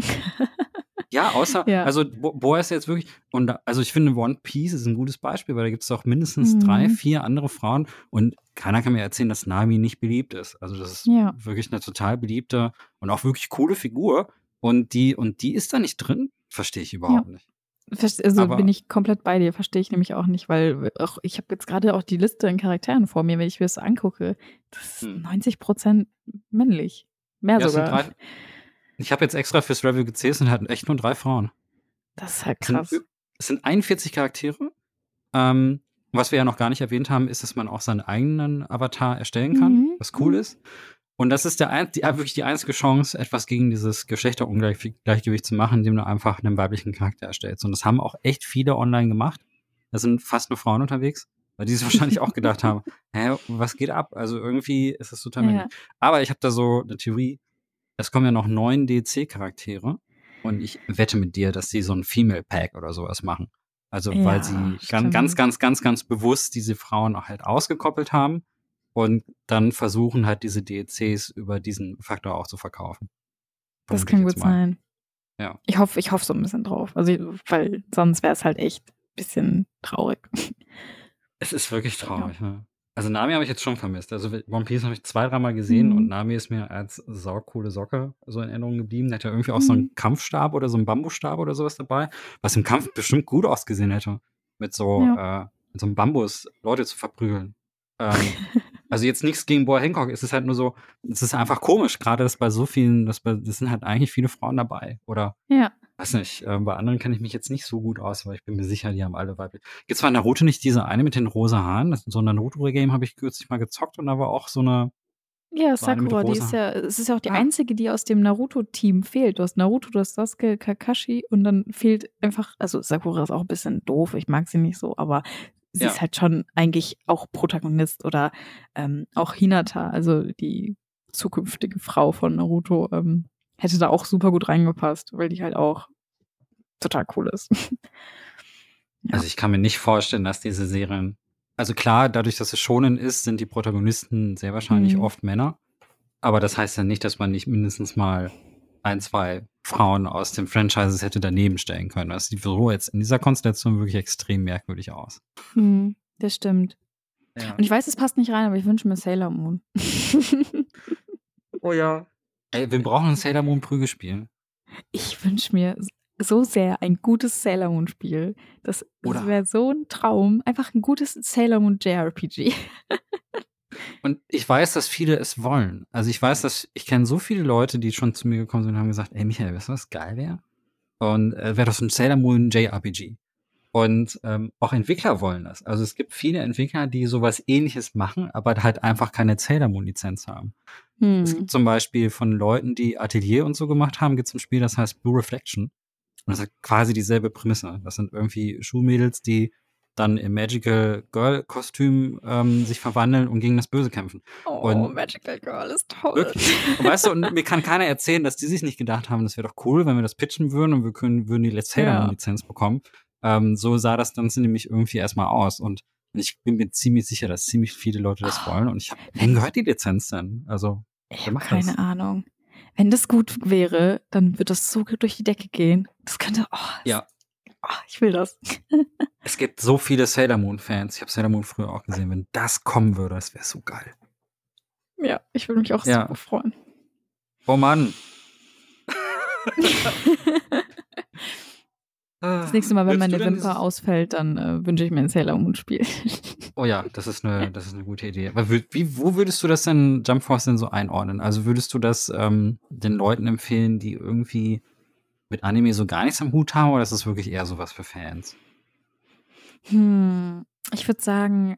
Ja, außer, Ja. also Bo- Boa ist jetzt wirklich, und da, also ich finde One Piece ist ein gutes Beispiel, weil da gibt es auch mindestens Mhm. drei, vier andere Frauen und keiner kann mir erzählen, dass Nami nicht beliebt ist. Also das ist Ja. wirklich eine total beliebte und auch wirklich coole Figur und die, und die ist da nicht drin, verstehe ich überhaupt nicht. Verste- Also Aber- bin ich komplett bei dir, verstehe ich nämlich auch nicht, weil auch, ich habe jetzt gerade auch die Liste an Charakteren vor mir, wenn ich mir das angucke. Das ist Hm. neunzig Prozent männlich. Mehr Ja, es sind sogar. drei, ich habe jetzt extra fürs Review gezählt, es sind halt echt nur drei Frauen. Das ist halt Es sind, krass. ü- es sind einundvierzig Charaktere. Ähm, was wir ja noch gar nicht erwähnt haben, ist, dass man auch seinen eigenen Avatar erstellen kann, Mhm. was cool Mhm. ist. Und das ist der ein, die, wirklich die einzige Chance, etwas gegen dieses Geschlechterungleichgewicht zu machen, indem du einfach einen weiblichen Charakter erstellst. Und das haben auch echt viele online gemacht. Da sind fast nur Frauen unterwegs, weil die sich wahrscheinlich auch gedacht haben, hä, was geht ab? Also irgendwie ist das total Ja. männlich. Aber ich habe da so eine Theorie, es kommen ja noch neun D C-Charaktere und ich wette mit dir, dass die so ein Female Pack oder sowas machen. Also Ja, weil sie ganz, stimmt. ganz, ganz, ganz, ganz bewusst diese Frauen auch halt ausgekoppelt haben und dann versuchen halt diese D L Cs über diesen Faktor auch zu verkaufen. Das Vermute ich kann jetzt gut mal. sein. Ja. Ich hoffe, ich hoffe so ein bisschen drauf. Also, weil sonst wäre es halt echt ein bisschen traurig. Es ist wirklich traurig, ne? Also Nami habe ich jetzt schon vermisst. Also One Piece habe ich zwei, dreimal gesehen Mhm. und Nami ist mir als saucoole Socke so in Erinnerung geblieben. Der hat ja irgendwie auch so Mhm. einen Kampfstab oder so einen Bambusstab oder sowas dabei, was im Kampf bestimmt gut ausgesehen hätte, mit so, Ja. äh, mit so einem Bambus Leute zu verprügeln. Ähm, also jetzt nichts gegen Boa Hancock, es ist halt nur so, es ist einfach komisch, gerade dass bei so vielen, dass bei, das sind halt eigentlich viele Frauen dabei. Oder Ja. weiß nicht, äh, bei anderen kenne ich mich jetzt nicht so gut aus, aber ich bin mir sicher, die haben alle weiblich. Gibt's bei Naruto nicht diese eine mit den rosa Haaren? Das, so ein Naruto-Game habe ich kürzlich mal gezockt und da war auch so eine, Ja, so eine mit Sakura, die ist rosa. ja, es ist ja auch die Ah. einzige, die aus dem Naruto-Team fehlt. Du hast Naruto, du hast Sasuke, Kakashi und dann fehlt einfach, also Sakura ist auch ein bisschen doof, ich mag sie nicht so, aber sie Ja. ist halt schon eigentlich auch Protagonist oder ähm, auch Hinata, also die zukünftige Frau von Naruto, ähm, hätte da auch super gut reingepasst, weil die halt auch total cool ist. Ja. Also ich kann mir nicht vorstellen, dass diese Serien, also klar, dadurch, dass es Shonen ist, sind die Protagonisten sehr wahrscheinlich Mhm. oft Männer, aber das heißt ja nicht, dass man nicht mindestens mal ein, zwei Frauen aus den Franchises hätte daneben stellen können. Das sieht so jetzt in dieser Konstellation wirklich extrem merkwürdig aus. Mhm, das stimmt. Ja. Und ich weiß, es passt nicht rein, aber ich wünsche mir Sailor Moon. Oh ja. Ey, wir brauchen ein Sailor Moon Prügelspiel. Ich wünsche mir so sehr ein gutes Sailor Moon Spiel. Das, das Oder- wäre so ein Traum. Einfach ein gutes Sailor Moon J R P G. Und ich weiß, dass viele es wollen. Also ich weiß, dass ich kenne so viele Leute, die schon zu mir gekommen sind und haben gesagt, ey Michael, weißt du, was geil wäre? Und äh, wäre doch so ein Sailor Moon J R P G. Und ähm, auch Entwickler wollen das. Also es gibt viele Entwickler, die sowas Ähnliches machen, aber halt einfach keine Sailor Moon Lizenz haben. Hm. Es gibt zum Beispiel von Leuten, die Atelier und so gemacht haben, gibt es ein Spiel, das heißt Blue Reflection. Und das hat quasi dieselbe Prämisse. Das sind irgendwie Schulmädels, die dann im Magical Girl Kostüm ähm, sich verwandeln und gegen das Böse kämpfen. Oh, und Magical Girl ist toll. Wirklich. Und weißt du, und mir kann keiner erzählen, dass die sich nicht gedacht haben, das wäre doch cool, wenn wir das pitchen würden und wir können, würden die Let's Sailor Moon Ja. Lizenz bekommen. Ähm, so sah das dann nämlich irgendwie erstmal aus. Und ich bin mir ziemlich sicher, dass ziemlich viele Leute das wollen. Und ich habe, wem gehört die Lizenz denn? Also, Ich wer habe macht keine das? Ahnung. Wenn das gut wäre, dann wird das so gut durch die Decke gehen. Das könnte, oh, Ja. oh ich will das. Es gibt so viele Sailor Moon Fans. Ich habe Sailor Moon früher auch gesehen. Wenn das kommen würde, das wäre so geil. Ja, ich würde mich auch Ja. super freuen. Oh Mann. Das nächste Mal, wenn Willst du meine denn Wimper dieses- ausfällt, dann äh, wünsche ich mir ein Sailor Moon Spiel. Oh ja, das ist eine, das ist eine gute Idee. Aber wü- wie, wo würdest du das denn, Jump Force, denn so einordnen? Also würdest du das ähm, den Leuten empfehlen, die irgendwie mit Anime so gar nichts am Hut haben, oder ist das wirklich eher sowas für Fans? Hm, ich würde sagen,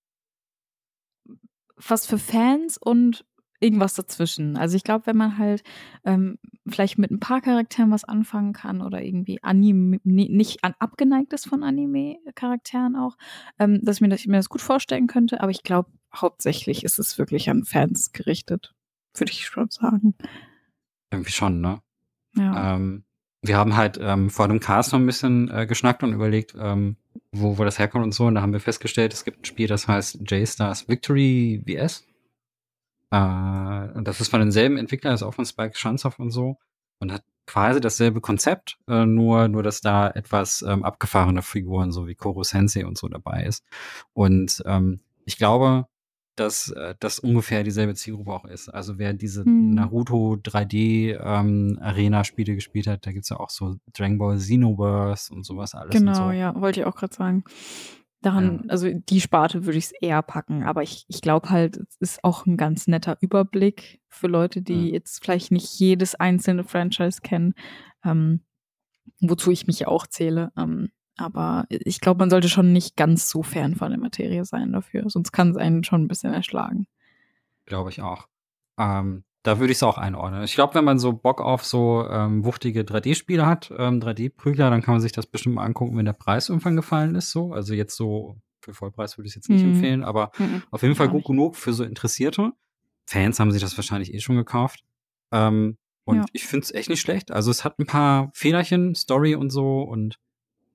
was für Fans und irgendwas dazwischen. Also ich glaube, wenn man halt ähm, vielleicht mit ein paar Charakteren was anfangen kann oder irgendwie Anime ni- nicht an, abgeneigt ist von Anime-Charakteren auch, ähm, dass, ich mir, dass ich mir das gut vorstellen könnte. Aber ich glaube, hauptsächlich ist es wirklich an Fans gerichtet, würde ich schon sagen. Irgendwie schon, ne? Ja. Ähm, wir haben halt ähm, vor dem Cast noch ein bisschen äh, geschnackt und überlegt, ähm, wo, wo das herkommt und so. Und da haben wir festgestellt, es gibt ein Spiel, das heißt J-Stars Victory V S. Äh, und das ist von denselben Entwicklern, ist auch von Spike Chunsoft und so. Und hat quasi dasselbe Konzept, äh, nur, nur dass da etwas ähm, abgefahrene Figuren, so wie Koro Sensei und so dabei ist. Und ähm, ich glaube, dass äh, das ungefähr dieselbe Zielgruppe auch ist. Also wer diese Hm. Naruto drei D ähm, Arena-Spiele gespielt hat, da gibt's ja auch so Dragon Ball Xenoverse und sowas alles und Genau, so. ja, wollte ich auch gerade sagen. Daran, Ja. also die Sparte würde ich es eher packen, aber ich, ich glaube halt, es ist auch ein ganz netter Überblick für Leute, die Ja. jetzt vielleicht nicht jedes einzelne Franchise kennen, ähm, wozu ich mich ja auch zähle. Ähm, aber ich glaube, man sollte schon nicht ganz so fern von der Materie sein dafür, sonst kann es einen schon ein bisschen erschlagen. Glaube ich auch. Ähm, da würde ich es auch einordnen. Ich glaube, wenn man so Bock auf so ähm, wuchtige drei D-Spiele hat, ähm, drei D-Prügler, dann kann man sich das bestimmt mal angucken, wenn der Preis irgendwann gefallen ist. So, also jetzt so für Vollpreis würde ich es jetzt nicht Mhm. empfehlen, aber Mhm. auf jeden Fall Auch gut nicht. genug für so Interessierte. Fans haben sich das wahrscheinlich eh schon gekauft. Ähm, und Ja. ich finde es echt nicht schlecht. Also es hat ein paar Fehlerchen, Story und so, und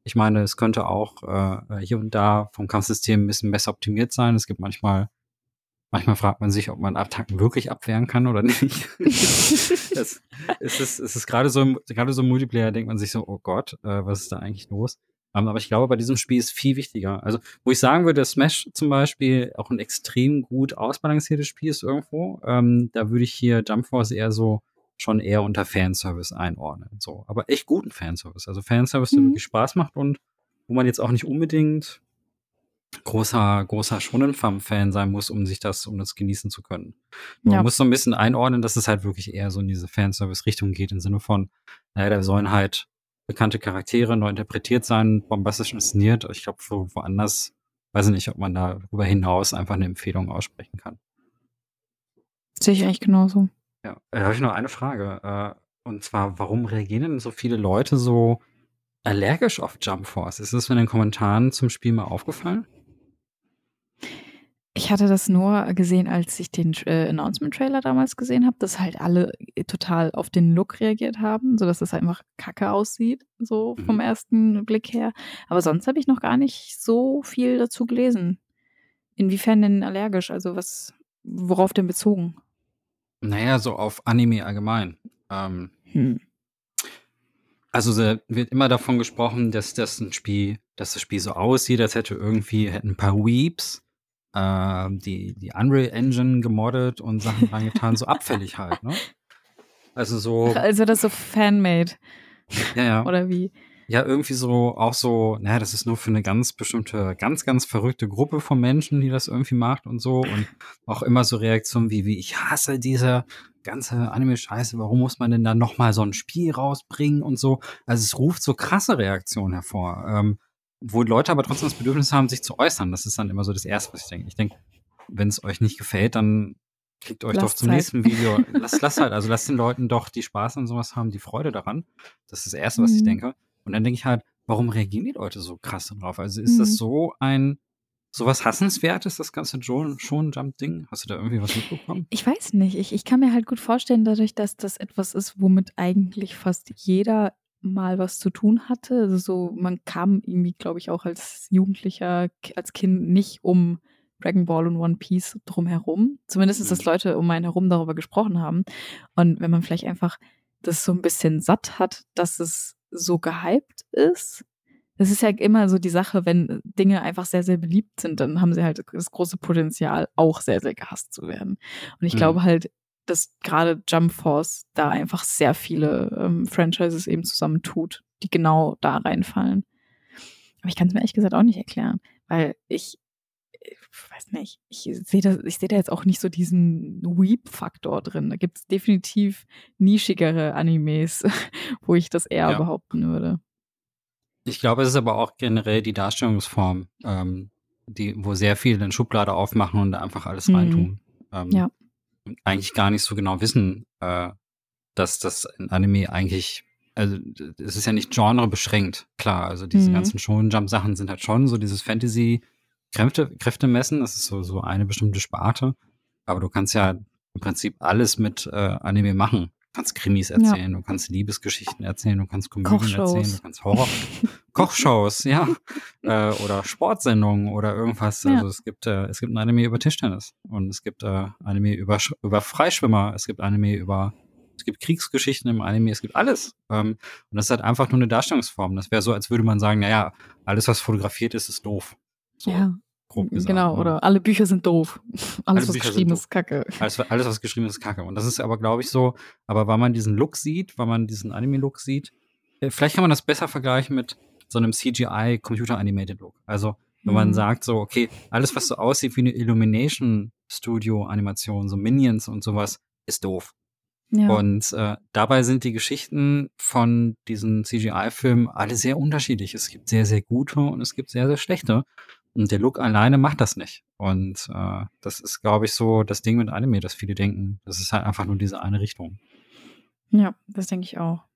Ich meine, es könnte auch äh, hier und da vom Kampfsystem ein bisschen besser optimiert sein. Es gibt manchmal, manchmal fragt man sich, ob man Attacken wirklich abwehren kann oder nicht. es, es ist, es ist gerade so, im- gerade so im Multiplayer denkt man sich so, oh Gott, äh, was ist da eigentlich los? Ähm, aber ich glaube, bei diesem Spiel ist viel wichtiger. Also, wo ich sagen würde, Smash zum Beispiel auch ein extrem gut ausbalanciertes Spiel ist irgendwo. Ähm, da würde ich hier Jump Force eher so schon eher unter Fanservice einordnen. So, aber echt guten Fanservice. Also Fanservice, der Mhm. wirklich Spaß macht und wo man jetzt auch nicht unbedingt großer, großer Shonen-Fan sein muss, um sich das, um das genießen zu können. Man Ja. muss so ein bisschen einordnen, dass es halt wirklich eher so in diese Fanservice-Richtung geht, im Sinne von, naja, da sollen halt bekannte Charaktere neu interpretiert sein, bombastisch inszeniert. Ich glaube, wo, woanders, weiß ich nicht, ob man da darüber hinaus einfach eine Empfehlung aussprechen kann. Sehe ich eigentlich genauso. Ja, da habe ich noch eine Frage. Äh, und zwar, warum reagieren denn so viele Leute so allergisch auf Jump Force? Ist das in den Kommentaren zum Spiel mal aufgefallen? Ich hatte das nur gesehen, als ich den äh, Announcement-Trailer damals gesehen habe, dass halt alle total auf den Look reagiert haben, sodass es einfach kacke aussieht, so vom Mhm. ersten Blick her. Aber sonst habe ich noch gar nicht so viel dazu gelesen. Inwiefern denn allergisch? Also was, worauf denn bezogen? Naja, so auf Anime allgemein. Ähm, Hm. also se- wird immer davon gesprochen, dass das ein Spiel, dass das Spiel so aussieht, als hätte irgendwie hätten ein paar Weeps äh, die die Unreal Engine gemoddet und Sachen reingetan, so abfällig halt, ne? Also so, Also das so Fanmade, ja, ja. oder wie? Ja, irgendwie so, auch so, naja, das ist nur für eine ganz bestimmte, ganz, ganz verrückte Gruppe von Menschen, die das irgendwie macht und so. Und auch immer so Reaktionen wie, wie, ich hasse diese ganze Anime-Scheiße, warum muss man denn da nochmal so ein Spiel rausbringen und so. Also es ruft so krasse Reaktionen hervor, ähm, wo Leute aber trotzdem das Bedürfnis haben, sich zu äußern. Das ist dann immer so das Erste, was ich denke. Ich denke, wenn es euch nicht gefällt, dann klickt euch doch Lasst zum halt. nächsten Video. Lasst, lasst halt, also lasst den Leuten doch, die Spaß an sowas haben, die Freude daran. Das ist das Erste, was ich Mhm. denke. Und dann denke ich halt, warum reagieren die Leute so krass darauf? Also ist das Mhm. so ein, sowas Hassenswertes, das ganze Schon-Jump-Ding? Hast du da irgendwie was mitbekommen? Ich weiß nicht. Ich, ich kann mir halt gut vorstellen, dadurch, dass das etwas ist, womit eigentlich fast jeder mal was zu tun hatte. Also so, man kam irgendwie, glaube ich, auch als Jugendlicher, K- als Kind nicht um Dragon Ball und One Piece drumherum. Zumindest ist, dass Mhm. Leute um einen herum darüber gesprochen haben. Und wenn man vielleicht einfach das so ein bisschen satt hat, dass es so gehypt ist. Das ist ja immer so die Sache, wenn Dinge einfach sehr, sehr beliebt sind, dann haben sie halt das große Potenzial, auch sehr, sehr gehasst zu werden. Und ich Mhm. glaube halt, dass gerade Jump Force da einfach sehr viele ähm, Franchises eben zusammentut, die genau da reinfallen. Aber ich kann es mir ehrlich gesagt auch nicht erklären, weil ich, ich weiß nicht, ich sehe da, ich sehe da jetzt auch nicht so diesen Weep-Faktor drin. Da gibt es definitiv nischigere Animes, wo ich das eher Ja. behaupten würde. Ich glaube, es ist aber auch generell die Darstellungsform, ähm, die, wo sehr viele eine Schublade aufmachen und da einfach alles Mhm. reintun. Ähm, Ja. und eigentlich gar nicht so genau wissen, äh, dass das in Anime eigentlich, also es ist ja nicht Genre beschränkt, klar. Also diese Mhm. ganzen Shonen-Jump-Sachen sind halt schon so dieses Fantasy-Kräfte, Kräftemessen, das ist so, so eine bestimmte Sparte. Aber du kannst ja im Prinzip alles mit äh, Anime machen. Du kannst Krimis Ja. erzählen, du kannst Liebesgeschichten erzählen, du kannst Komödien erzählen, du Kochshows. kannst Horror, Kochshows, ja, äh, oder Sportsendungen oder irgendwas. Ja. Also es gibt äh, es gibt ein Anime über Tischtennis und es gibt äh, Anime über Sch- über Freischwimmer, es gibt Anime über es gibt Kriegsgeschichten im Anime, es gibt alles. Ähm, und das ist halt einfach nur eine Darstellungsform. Das wäre so, als würde man sagen, naja, alles, was fotografiert ist, ist doof. So, Ja, grob gesagt. genau. Ne? Oder alle Bücher sind doof. Alles, Alle was Bücher sind geschrieben doof. ist, kacke. Alles, alles, was geschrieben ist, ist kacke. Und das ist aber, glaube ich, so, aber weil man diesen Look sieht, weil man diesen Anime-Look sieht, äh, vielleicht kann man das besser vergleichen mit so einem C G I-Computer-Animated-Look. Also, wenn man Mhm. sagt so, okay, alles, was so aussieht wie eine Illumination-Studio-Animation, so Minions und sowas, ist doof. Ja. Und äh, dabei sind die Geschichten von diesen C G I-Filmen alle sehr unterschiedlich. Es gibt sehr, sehr gute und es gibt sehr, sehr schlechte. Und der Look alleine macht das nicht. Und äh, das ist, glaube ich, so das Ding mit Anime, dass viele denken, das ist halt einfach nur diese eine Richtung. Ja, das denke ich auch.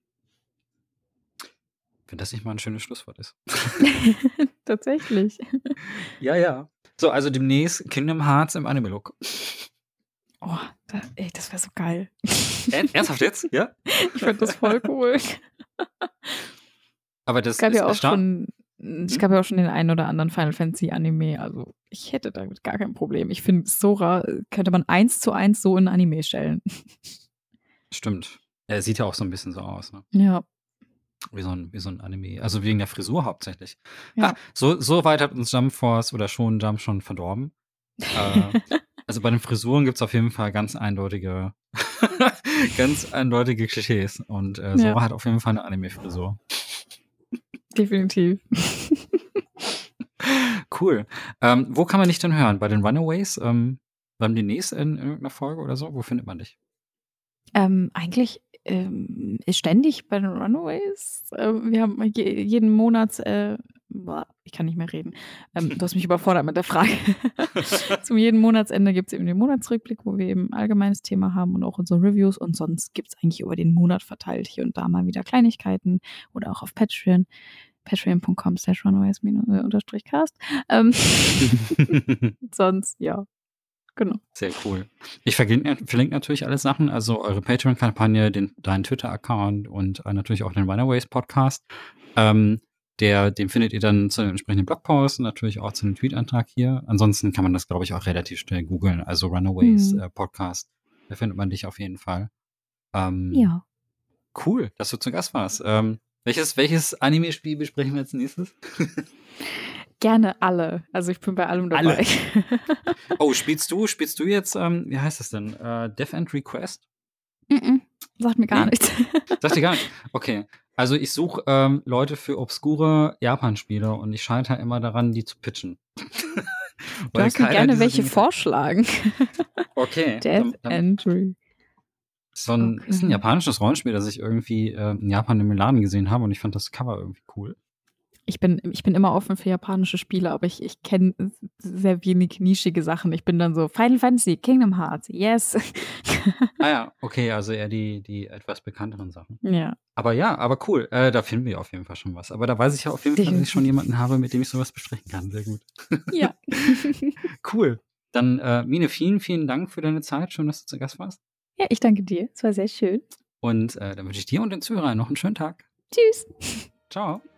Wenn das nicht mal ein schönes Schlusswort ist. Tatsächlich. Ja, ja. So, also demnächst Kingdom Hearts im Anime-Look. Oh, da, ey, das wäre so geil. Er- Ernsthaft jetzt? Ja? Ich fand das voll cool. Aber Es das gab ist ja auch ersta- schon Es gab ja auch schon den einen oder anderen Final Fantasy Anime, also ich hätte damit gar kein Problem. Ich finde, Sora könnte man eins zu eins so in Anime stellen. Stimmt. Er sieht ja auch so ein bisschen so aus, ne? Ja. Wie so ein, wie so ein Anime. Also wegen der Frisur hauptsächlich. Ja. Ha, so, so weit hat uns Jump Force oder schon Jump schon verdorben. äh, also bei den Frisuren gibt es auf jeden Fall ganz eindeutige, ganz eindeutige Klischees. Und äh, Sora Ja. hat auf jeden Fall eine Anime-Frisur. Definitiv. Cool. Ähm, wo kann man dich denn hören? Bei den Runaways? Ähm, beim demnächst in, in irgendeiner Folge oder so? Wo findet man dich? Ähm, eigentlich ähm, ist ständig bei den Runaways. Ähm, wir haben je, jeden Monat, äh, boah, ich kann nicht mehr reden. Ähm, du hast mich überfordert mit der Frage. Zum jeden Monatsende gibt es eben den Monatsrückblick, wo wir eben ein allgemeines Thema haben und auch unsere Reviews. Und sonst gibt es eigentlich über den Monat verteilt hier und da mal wieder Kleinigkeiten oder auch auf Patreon. Patreon.com slash runaways-cast. Ähm, sonst, ja, genau. Sehr cool. Ich verlinke, verlinke natürlich alle Sachen, also eure Patreon-Kampagne, den, deinen Twitter-Account und äh, natürlich auch den Runaways-Podcast. Ähm, der, den findet ihr dann zu den entsprechenden Blogposts und natürlich auch zu dem Tweet-Antrag hier. Ansonsten kann man das, glaube ich, auch relativ schnell googeln. Also Runaways Hm. äh, Podcast, da findet man dich auf jeden Fall. Ähm, Ja. Cool, dass du zu Gast warst. Ähm, welches, welches Anime-Spiel besprechen wir als nächstes? Gerne alle. Also ich bin bei allem dabei. Alle. Oh, spielst du, spielst du jetzt, ähm, wie heißt das denn? Äh, Death End Request? Mm-mm. Sagt mir gar Nee. nichts. Sagt dir gar nicht. Okay. Also ich suche ähm, Leute für obskure Japan-Spiele und ich scheitere immer daran, die zu pitchen. Du darfst mir gerne welche Dinge vorschlagen. Okay. Death dann, dann Entry. so ein, Okay. ist ein japanisches Rollenspiel, das ich irgendwie äh, in Japan im Laden gesehen habe und ich fand das Cover irgendwie cool. Ich bin, ich bin immer offen für japanische Spiele, aber ich, ich kenne sehr wenig nischige Sachen. Ich bin dann so Final Fantasy, Kingdom Hearts, yes. Ah ja, okay, also eher die, die etwas bekannteren Sachen. Ja. Aber ja, aber cool. Äh, da finden wir auf jeden Fall schon was. Aber da weiß ich ja auf jeden Fall, dass ich schon jemanden habe, mit dem ich sowas besprechen kann. Sehr gut. Ja. Cool. Dann, äh, Mine, vielen, vielen Dank für deine Zeit. Schön, dass du zu Gast warst. Ja, ich danke dir. Es war sehr schön. Und äh, dann wünsche ich dir und den Zuhörern noch einen schönen Tag. Tschüss. Ciao.